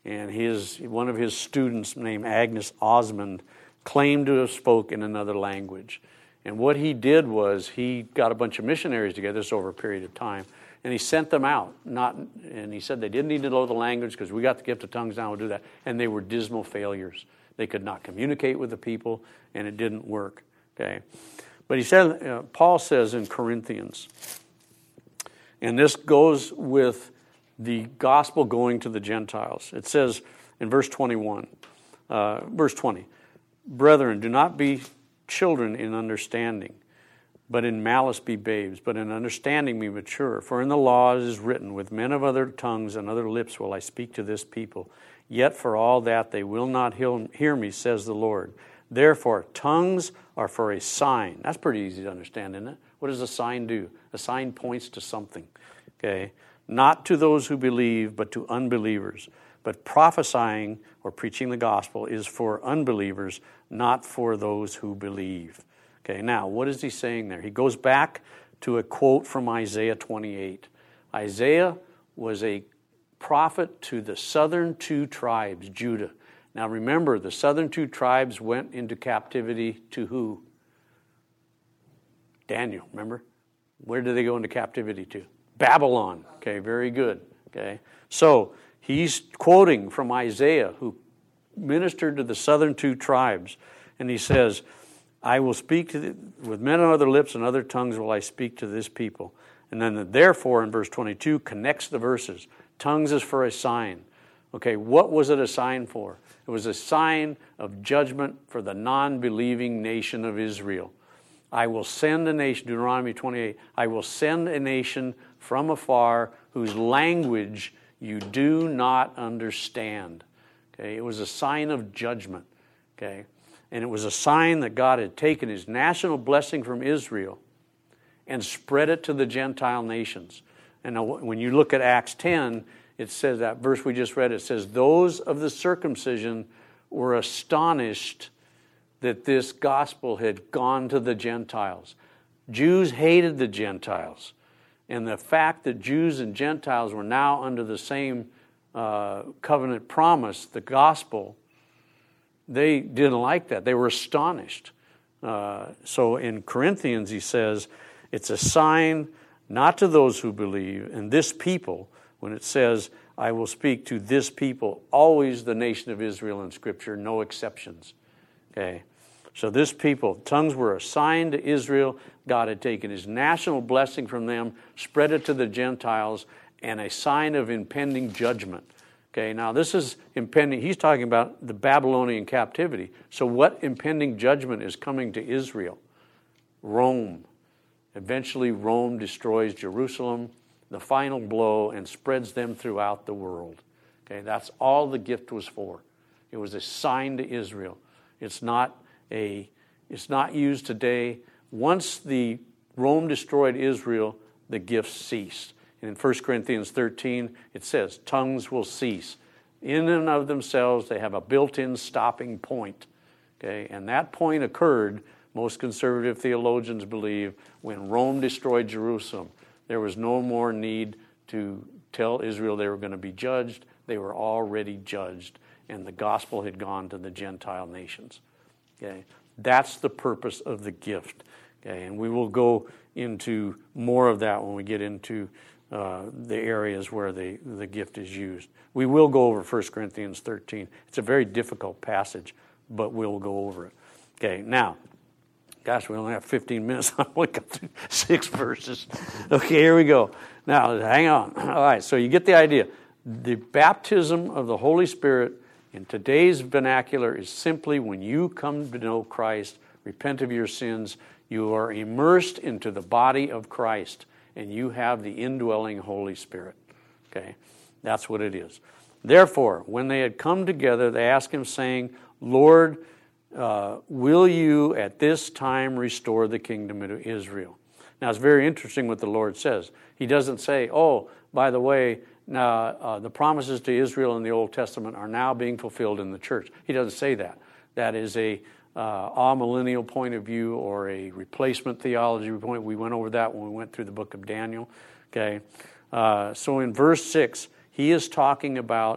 and his one of his students named Agnes Osmond claimed to have spoke in another language. And what he did was he got a bunch of missionaries together, this over a period of time, and he sent them out. Not, and he said they didn't need to know the language because we got the gift of tongues now, we'll do that. And they were dismal failures. They could not communicate with the people, and it didn't work. Okay, but he said, uh, Paul says in Corinthians, and this goes with the gospel going to the Gentiles. It says in verse twenty-one, uh, verse twenty, brethren, do not be children in understanding, but in malice be babes, but in understanding be mature. For in the law it is written, with men of other tongues and other lips will I speak to this people. Yet for all that they will not hear me, says the Lord. Therefore, tongues are for a sign. That's pretty easy to understand, isn't it? What does a sign do? A sign points to something. Okay? Not to those who believe, but to unbelievers. But prophesying or preaching the gospel is for unbelievers, not for those who believe. Okay, now, what is he saying there? He goes back to a quote from Isaiah twenty-eight. Isaiah was a prophet to the southern two tribes, Judah. Now remember, the southern two tribes went into captivity to who? Daniel, remember? Where did they go into captivity to? Babylon. Okay, very good. Okay, so he's quoting from Isaiah, who ministered to the southern two tribes, and he says, I will speak to the, with men on other lips and other tongues will I speak to this people. And then the therefore in verse twenty-two connects the verses. Tongues is for a sign. Okay, what was it a sign for? It was a sign of judgment for the non-believing nation of Israel. I will send a nation, Deuteronomy twenty-eight, I will send a nation from afar whose language you do not understand. Okay, it was a sign of judgment. Okay, and it was a sign that God had taken his national blessing from Israel and spread it to the Gentile nations. And now when you look at Acts ten, it says, that verse we just read, it says, those of the circumcision were astonished that this gospel had gone to the Gentiles. Jews hated the Gentiles. And the fact that Jews and Gentiles were now under the same uh, covenant promise, the gospel, they didn't like that. They were astonished. Uh, so in Corinthians, he says, it's a sign not to those who believe, and this people, when it says, I will speak to this people, always the nation of Israel in Scripture, no exceptions. Okay, so this people, tongues were a sign to Israel. God had taken his national blessing from them, spread it to the Gentiles, and a sign of impending judgment. Okay, now this is impending. He's talking about the Babylonian captivity. So what impending judgment is coming to Israel? Rome. Eventually Rome destroys Jerusalem, the final blow, and spreads them throughout the world. Okay, that's all the gift was for. It was a sign to Israel. It's not a, it's not used today. Once the Rome destroyed Israel, the gift ceased. And in First Corinthians thirteen, it says, tongues will cease. In and of themselves, they have a built-in stopping point. Okay, and that point occurred, most conservative theologians believe, when Rome destroyed Jerusalem. There was no more need to tell Israel they were going to be judged. They were already judged, and the gospel had gone to the Gentile nations. Okay, that's the purpose of the gift. Okay, and we will go into more of that when we get into uh, the areas where the, the gift is used. We will go over First Corinthians thirteen. It's a very difficult passage, but we'll go over it. Okay, now, gosh, we only have fifteen minutes. I only got through six verses. Okay, here we go. Now, hang on. All right, so you get the idea. The baptism of the Holy Spirit in today's vernacular is simply when you come to know Christ, repent of your sins, you are immersed into the body of Christ, and you have the indwelling Holy Spirit. Okay, that's what it is. Therefore, when they had come together, they asked him, saying, Lord, Uh, will you at this time restore the kingdom of Israel? Now, it's very interesting what the Lord says. He doesn't say, oh, by the way, now, uh, the promises to Israel in the Old Testament are now being fulfilled in the church. He doesn't say that. That is a uh, amillennial point of view or a replacement theology point. We went over that when we went through the book of Daniel. Okay, uh, so in verse six, he is talking about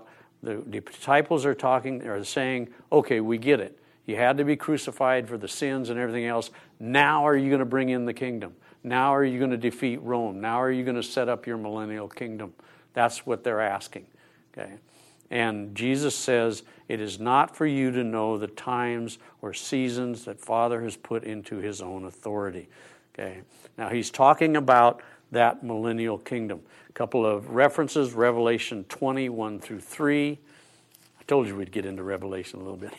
The, the disciples are talking, are saying, okay, we get it. You had to be crucified for the sins and everything else. Now are you going to bring in the kingdom? Now are you going to defeat Rome? Now are you going to set up your millennial kingdom? That's what they're asking. Okay? And Jesus says, it is not for you to know the times or seasons that Father has put into his own authority. Okay? Now he's talking about that millennial kingdom. A couple of references, Revelation twenty, one through three. I told you we'd get into Revelation a little bit.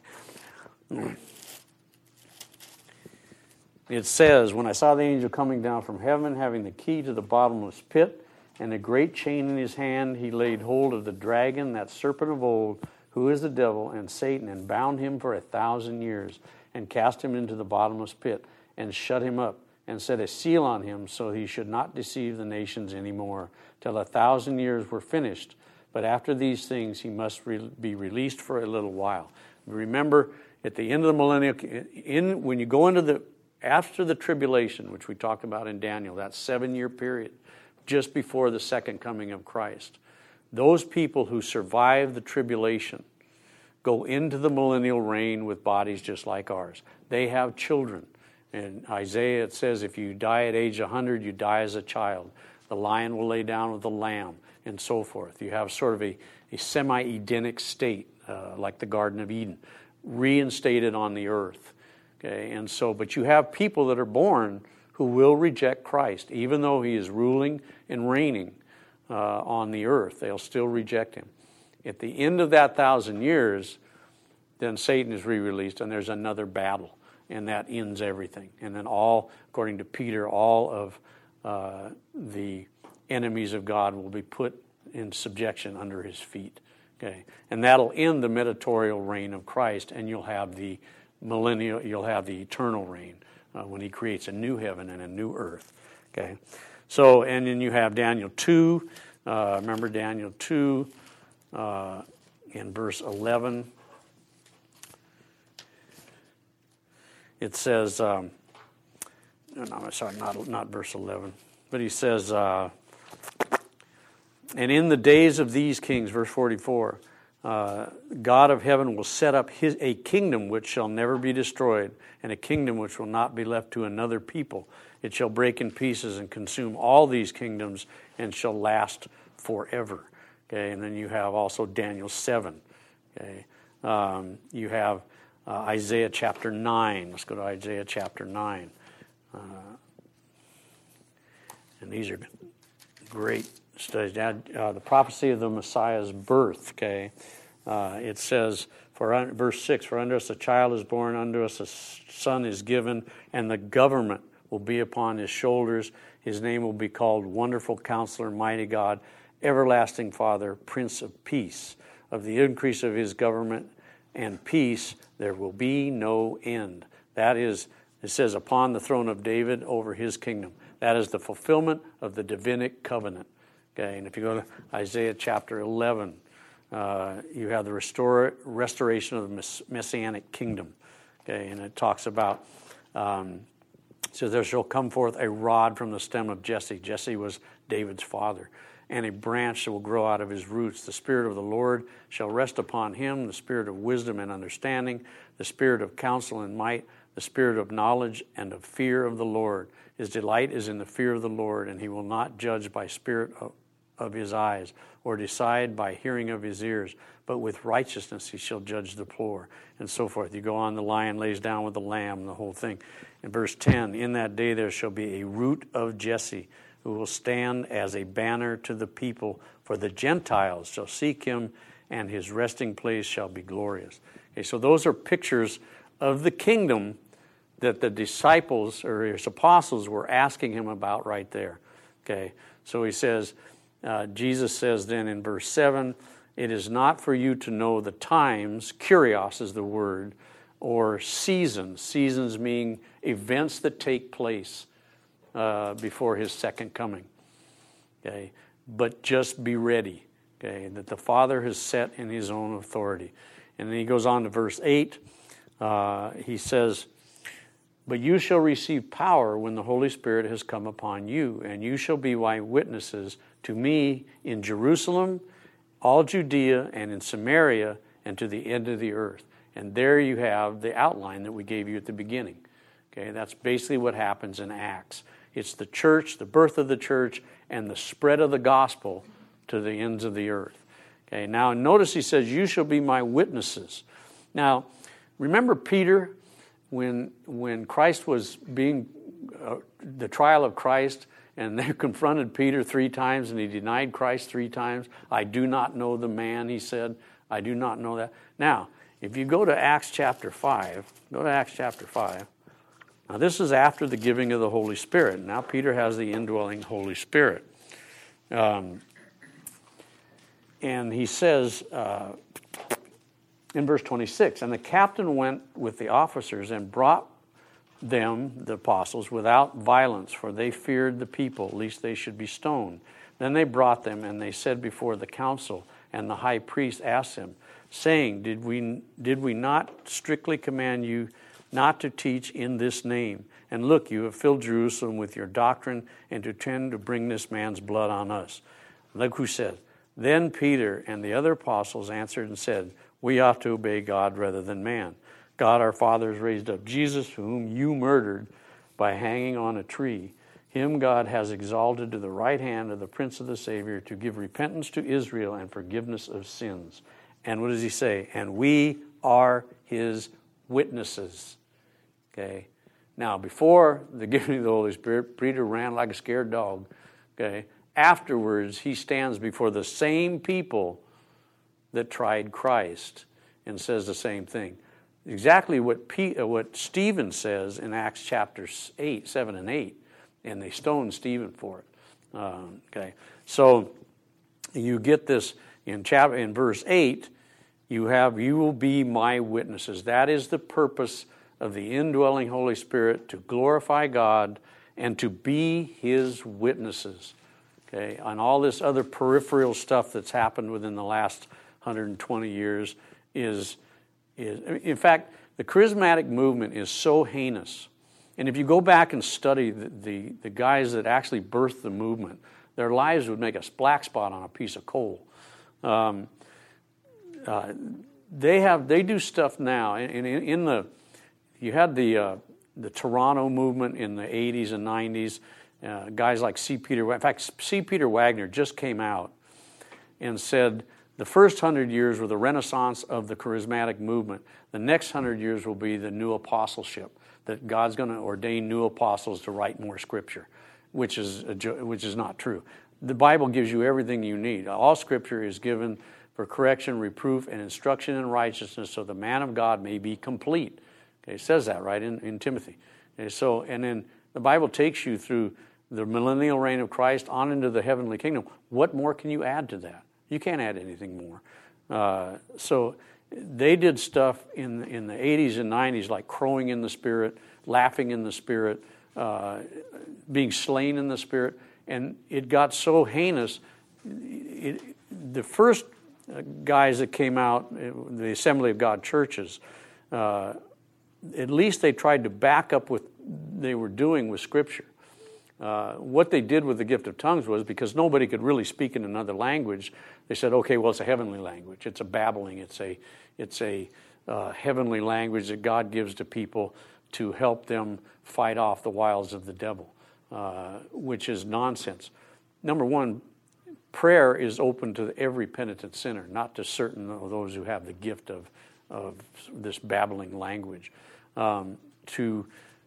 It says, when I saw the angel coming down from heaven, having the key to the bottomless pit, and a great chain in his hand, he laid hold of the dragon, that serpent of old, who is the devil and Satan, and bound him for a thousand years, and cast him into the bottomless pit, and shut him up, and set a seal on him, so he should not deceive the nations any more, till a thousand years were finished. But after these things he must re- be released for a little while. Remember, at the end of the millennial, in, when you go into the, after the tribulation, which we talked about in Daniel, that seven-year period, just before the second coming of Christ, those people who survive the tribulation go into the millennial reign with bodies just like ours. They have children. In Isaiah, it says, if you die at age one hundred, you die as a child. The lion will lay down with the lamb, and so forth. You have sort of a, a semi-Edenic state, uh, like the Garden of Eden, reinstated on the earth. Okay, and so, but you have people that are born who will reject Christ, even though he is ruling and reigning uh, on the earth. They'll still reject him. At the end of that thousand years, then Satan is re-released, and there's another battle, and that ends everything. And then all, according to Peter, all of uh, the enemies of God will be put in subjection under his feet. Okay, and that'll end the mediatorial reign of Christ, and you'll have the millennial, you'll have the eternal reign uh, when he creates a new heaven and a new earth. Okay, so and then you have Daniel two. Uh, remember Daniel two uh, in verse eleven. It says, um, no, sorry, not not verse eleven, but he says. Uh, And in the days of these kings, verse forty-four, uh, God of heaven will set up his, a kingdom which shall never be destroyed, and a kingdom which will not be left to another people. It shall break in pieces and consume all these kingdoms, and shall last forever. Okay, and then you have also Daniel seven. Okay, um, you have uh, Isaiah chapter nine. Let's go to Isaiah chapter nine. Uh, and these are great studies. Uh, the prophecy of the Messiah's birth. Okay, uh, it says, for un, verse six, for unto us a child is born, unto us a son is given, and the government will be upon his shoulders. His name will be called Wonderful Counselor, Mighty God, Everlasting Father, Prince of Peace. Of the increase of his government and peace there will be no end. That is, it says, upon the throne of David over his kingdom. That is the fulfillment of the Davidic covenant. Okay, and if you go to Isaiah chapter eleven, uh, you have the restore, restoration of the Messianic kingdom. Okay, and it talks about, um, so there shall come forth a rod from the stem of Jesse. Jesse was David's father. And a branch that will grow out of his roots. The Spirit of the Lord shall rest upon him, the Spirit of wisdom and understanding, the Spirit of counsel and might, the Spirit of knowledge and of fear of the Lord. His delight is in the fear of the Lord, and he will not judge by spirit of, of his eyes, or decide by hearing of his ears, but with righteousness he shall judge the poor, and so forth. You go on, the lion lays down with the lamb, the whole thing. In verse ten, in that day there shall be a root of Jesse, who will stand as a banner to the people, for the Gentiles shall seek him, and his resting place shall be glorious. Okay, so those are pictures of the kingdom that the disciples or his apostles were asking him about right there. Okay, so he says, uh, Jesus says then in verse seven, it is not for you to know the times, kurios is the word, or seasons. Seasons mean events that take place Uh, before his second coming. Okay, but just be ready. Okay, that the Father has set in his own authority. And then he goes on to verse eight. Uh, he says, but you shall receive power when the Holy Spirit has come upon you, and you shall be my witnesses to me in Jerusalem all Judea and in Samaria and to the end of the earth. And there you have the outline that we gave you at the beginning. Okay, that's basically what happens in Acts. It's the church, the birth of the church, and the spread of the gospel to the ends of the earth. Okay, now notice he says, you shall be my witnesses. Now, remember Peter, when when Christ was being, uh, the trial of Christ, and they confronted Peter three times, and he denied Christ three times. I do not know the man, he said. I do not know that. Now, if you go to Acts chapter five, go to Acts chapter five. Now, this is after the giving of the Holy Spirit. Now, Peter has the indwelling Holy Spirit. Um, and he says uh, in verse twenty-six, and the captain went with the officers and brought them, the apostles, without violence, for they feared the people, lest they should be stoned. Then they brought them, and they said before the council, and the high priest asked them, saying, Did we did we not strictly command you not to teach in this name? And look, you have filled Jerusalem with your doctrine, and to tend to bring this man's blood on us. Look who said, Then Peter and the other apostles answered and said, We ought to obey God rather than man. God our Father has raised up Jesus, whom you murdered by hanging on a tree. Him God has exalted to the right hand of the Prince of the Savior to give repentance to Israel and forgiveness of sins. And what does he say? And we are his witnesses. Okay. Now, before the giving of the Holy Spirit, Peter ran like a scared dog. Okay. Afterwards, he stands before the same people that tried Christ and says the same thing. Exactly what P, uh, what Stephen says in Acts chapters eight, seven, and eight, and they stoned Stephen for it. Um, okay, so you get this in chapter in verse eight. You have you will be my witnesses. That is the purpose of the indwelling Holy Spirit, to glorify God and to be His witnesses. Okay, on all this other peripheral stuff that's happened within the last one hundred twenty years is. Is, in fact, the charismatic movement is so heinous. And if you go back and study the, the, the guys that actually birthed the movement, their lives would make a black spot on a piece of coal. Um, uh, they have they do stuff now. In, in, in the you had the uh, the Toronto movement in the eighties and nineties. Uh, guys like C. Peter. In fact, C. Peter Wagner just came out and said, the first hundred years were the renaissance of the charismatic movement. The next hundred years will be the new apostleship, that God's going to ordain new apostles to write more scripture, which is a, which is not true. The Bible gives you everything you need. All scripture is given for correction, reproof, and instruction in righteousness, so the man of God may be complete. Okay, it says that right in, in Timothy. Okay, so, and then the Bible takes you through the millennial reign of Christ on into the heavenly kingdom. What more can you add to that? You can't add anything more. Uh, so they did stuff in in the eighties and nineties, like crowing in the Spirit, laughing in the Spirit, uh, being slain in the Spirit, and it got so heinous. It, the first guys that came out, the Assembly of God churches, uh, at least they tried to back up what they were doing with Scripture. Uh, what they did with the gift of tongues was, because nobody could really speak in another language, they said, okay, well, it's a heavenly language. It's a babbling. It's a it's a uh, heavenly language that God gives to people to help them fight off the wiles of the devil, uh, which is nonsense. Number one, prayer is open to every penitent sinner, not to certain of those who have the gift of of this babbling language. Um, to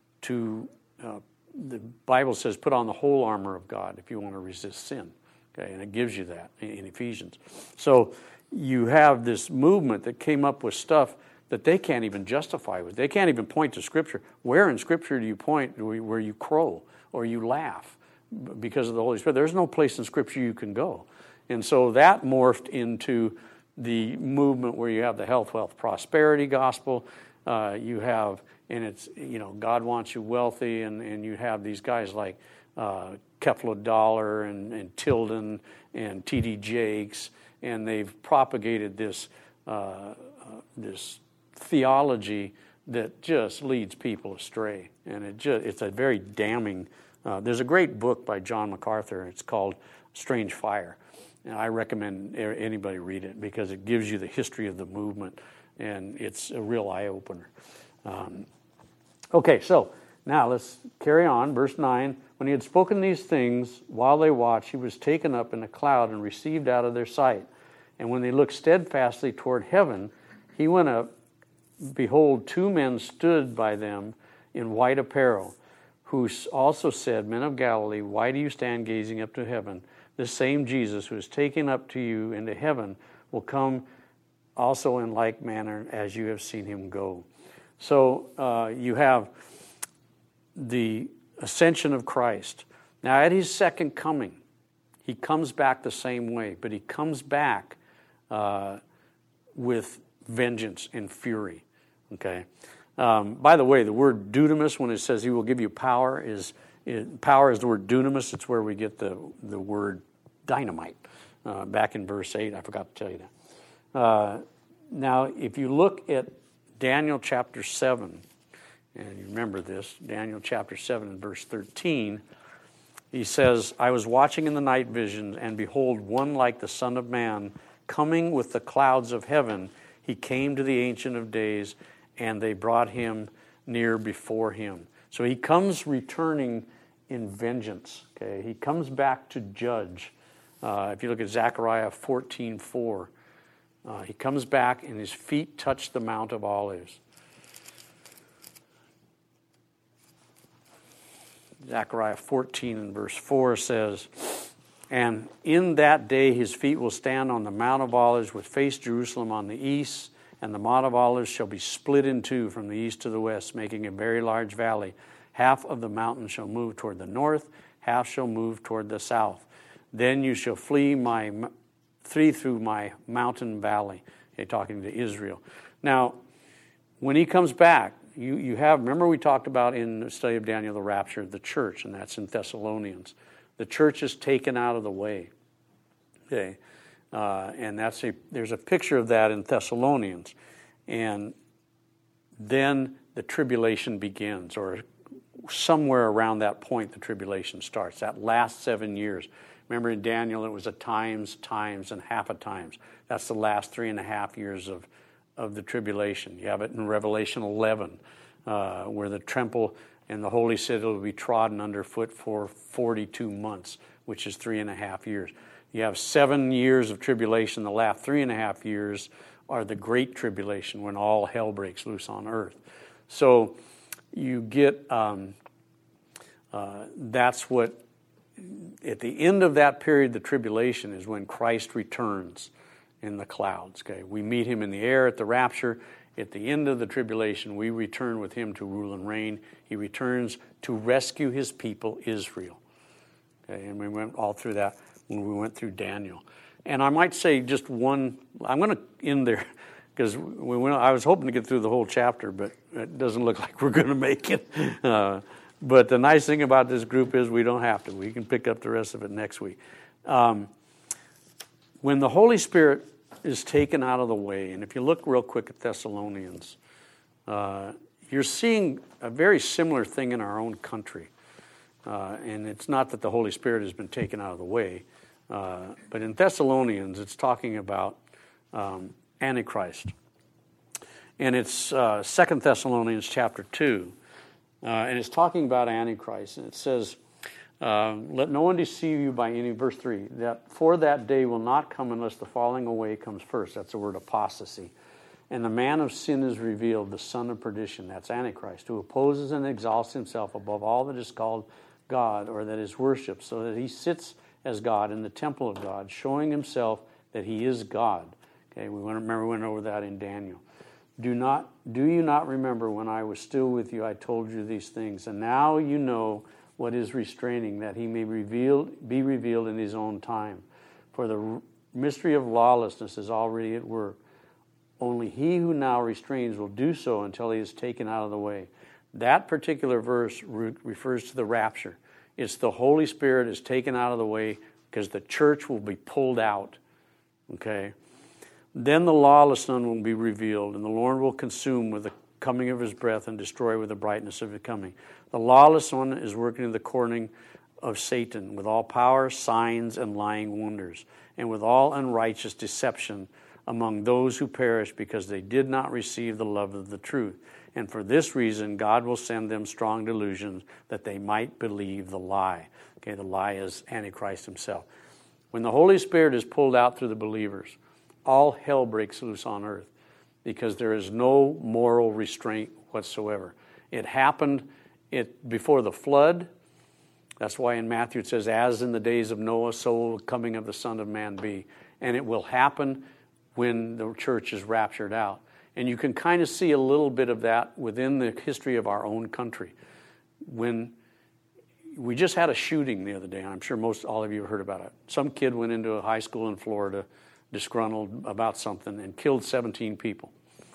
to uh, The Bible says, put on the whole armor of God if you want to resist sin. Okay, and it gives you that in Ephesians. So you have this movement that came up with stuff that they can't even justify with. They can't even point to Scripture. Where in Scripture do you point where you crow or you laugh because of the Holy Spirit? There's no place in Scripture you can go. And so that morphed into the movement where you have the health, wealth, prosperity gospel. Uh, you have... And it's, you know, God wants you wealthy, and, and you have these guys like uh, Kepler Dollar and, and Tilden and T D Jakes, and they've propagated this uh, uh, this theology that just leads people astray, and it just it's a very damning. Uh, there's a great book by John MacArthur. It's called Strange Fire, And I recommend anybody read it because it gives you the history of the movement, and it's a real eye-opener. Um, okay, so now let's carry on. Verse nine, when he had spoken these things, while they watched, he was taken up in a cloud and received out of their sight. And when they looked steadfastly toward heaven, he went up. Behold, two men stood by them in white apparel, who also said, Men of Galilee, why do you stand gazing up to heaven? This same Jesus who is taken up to you into heaven will come also in like manner as you have seen him go. So uh, you have the ascension of Christ. Now at his second coming, he comes back the same way, but he comes back uh, with vengeance and fury. Okay. Um, by the way, the word dunamis, when it says he will give you power, is it, power is the word dunamis. It's where we get the the word dynamite. Uh, back in verse eight, I forgot to tell you that. Uh, now, if you look at Daniel chapter seven, and you remember this, Daniel chapter seven and verse thirteen, he says, I was watching in the night visions, and behold, one like the Son of Man, coming with the clouds of heaven. He came to the Ancient of Days, and they brought him near before him. So he comes returning in vengeance. Okay, he comes back to judge. Uh, if you look at Zechariah fourteen four, uh, he comes back and his feet touch the Mount of Olives. Zechariah fourteen and verse four says, and in that day his feet will stand on the Mount of Olives, which face Jerusalem on the east, and the Mount of Olives shall be split in two from the east to the west, making a very large valley. Half of the mountain shall move toward the north, half shall move toward the south. Then you shall flee my flee through my mountain valley. Okay, talking to Israel. Now, when he comes back, you, you have, remember we talked about in the study of Daniel the rapture of the church, and that's in Thessalonians. The church is taken out of the way. Okay. Uh, and that's a there's a picture of that in Thessalonians. And then the tribulation begins, or somewhere around that point the tribulation starts, that last seven years. Remember in Daniel it was a times, times, and half a times. That's the last three and a half years of, of the tribulation. You have it in Revelation eleven, uh, where the temple and the holy city will be trodden underfoot for forty-two months, which is three and a half years. You have seven years of tribulation. The last three and a half years are the great tribulation, when all hell breaks loose on earth. So you get, um, uh, that's what, at the end of that period, the tribulation is when Christ returns in the clouds. Okay, we meet him in the air at the rapture. At the end of the tribulation, we return with him to rule and reign. He returns to rescue his people, Israel. Okay, and we went all through that when we went through Daniel. And I might say just one, I'm going to end there, because we went, I was hoping to get through the whole chapter, but it doesn't look like we're going to make it. Uh, but the nice thing about this group is we don't have to. We can pick up the rest of it next week. Um, when the Holy Spirit is taken out of the way, and if you look real quick at Thessalonians, uh, you're seeing a very similar thing in our own country. Uh, and it's not that the Holy Spirit has been taken out of the way, uh, but in Thessalonians, it's talking about um, Antichrist. And it's uh, Second Thessalonians chapter two, uh, and it's talking about Antichrist. And it says, uh, let no one deceive you by any, verse three, that for that day will not come unless the falling away comes first. That's the word apostasy. And the man of sin is revealed, the son of perdition, that's Antichrist, who opposes and exalts himself above all that is called God, or that is worshipped, so that he sits as God in the temple of God, showing himself that he is God. Okay, we went, remember we went over that in Daniel. Do not, do you not remember when I was still with you, I told you these things, and now you know what is restraining, that he may revealed, be revealed in his own time. For the mystery of lawlessness is already at work. Only he who now restrains will do so until he is taken out of the way. That particular verse re- refers to the rapture. It's the Holy Spirit is taken out of the way because the church will be pulled out. Okay? Then the lawless one will be revealed, and the Lord will consume with the coming of his breath and destroy with the brightness of his coming. The lawless one is working in the according of Satan, with all power, signs, and lying wonders, and with all unrighteous deception among those who perish, because they did not receive the love of the truth. And for this reason, God will send them strong delusions, that they might believe the lie. Okay, the lie is Antichrist himself. When the Holy Spirit is pulled out through the believers, all hell breaks loose on earth, because there is no moral restraint whatsoever. It happened it before the flood. That's why in Matthew it says, as in the days of Noah, so will the coming of the Son of Man be. And it will happen when the church is raptured out. And you can kind of see a little bit of that within the history of our own country. When we just had a shooting the other day, and I'm sure most all of you have heard about it. Some kid went into a high school in Florida, disgruntled about something, and killed seventeen people.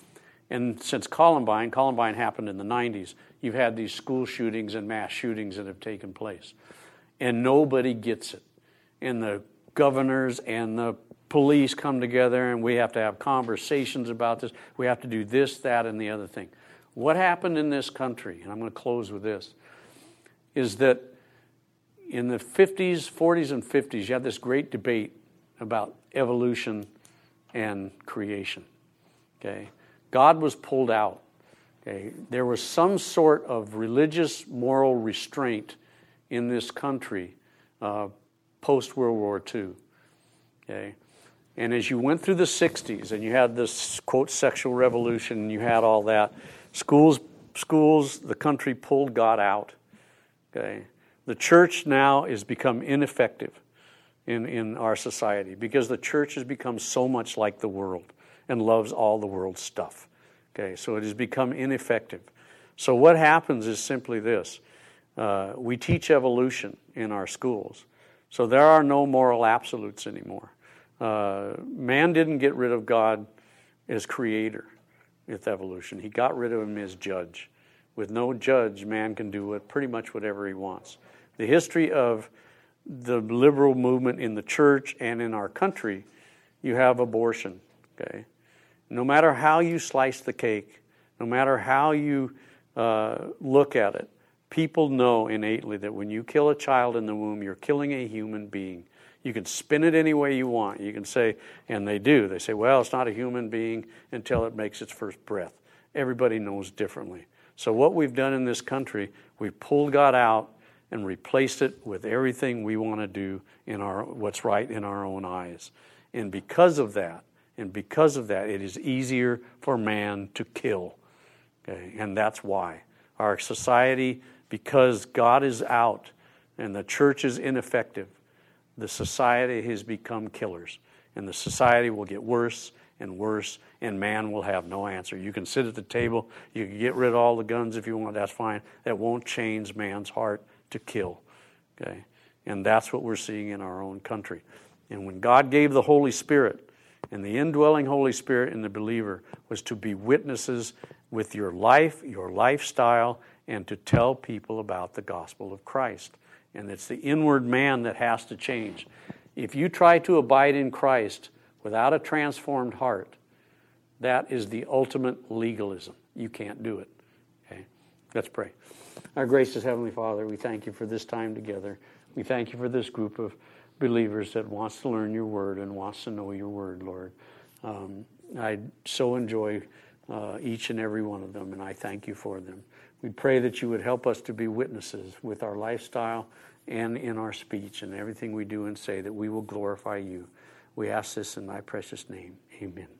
And since Columbine, Columbine happened in the nineties, you've had these school shootings and mass shootings that have taken place. And nobody gets it. And the governors and the police come together, and we have to have conversations about this. We have to do this, that, and the other thing. What happened in this country, and I'm going to close with this, is that in the fifties, forties, and fifties, you had this great debate about evolution and creation. Okay, God was pulled out. Okay, there was some sort of religious moral restraint in this country uh, post World War Two. Okay, and as you went through the sixties, and you had this quote sexual revolution, and you had all that, schools, schools, the country pulled God out. Okay, the church now has become ineffective in, in our society, because the church has become so much like the world and loves all the world's stuff. Okay, so it has become ineffective. So what happens is simply this. Uh, we teach evolution in our schools. So there are no moral absolutes anymore. Uh, man didn't get rid of God as creator with evolution. He got rid of him as judge. With no judge, man can do what, pretty much whatever he wants. The history of the liberal movement in the church and in our country, you have abortion. Okay, no matter how you slice the cake, no matter how you uh, look at it, people know innately that when you kill a child in the womb, you're killing a human being. You can spin it any way you want. You can say, and they do, they say, well, it's not a human being until it makes its first breath. Everybody knows differently. So what we've done in this country, we've pulled God out and replaced it with everything we want to do in our what's right in our own eyes. And because of that, and because of that, it is easier for man to kill. Okay? And that's why. Our society, because God is out and the church is ineffective, the society has become killers. And the society will get worse and worse, and man will have no answer. You can sit at the table, you can get rid of all the guns if you want, that's fine. That won't change man's heart to kill. Okay? And that's what we're seeing in our own country. And when God gave the Holy Spirit, and the indwelling Holy Spirit in the believer was to be witnesses with your life, your lifestyle, and to tell people about the gospel of Christ. And it's the inward man that has to change. If you try to abide in Christ without a transformed heart, that is the ultimate legalism. You can't do it. Okay? Let's pray. Our gracious Heavenly Father, we thank you for this time together. We thank you for this group of believers that wants to learn your word and wants to know your word, Lord. Um, I so enjoy uh, each and every one of them, and I thank you for them. We pray that you would help us to be witnesses with our lifestyle and in our speech and everything we do and say, that we will glorify you. We ask this in thy precious name. Amen.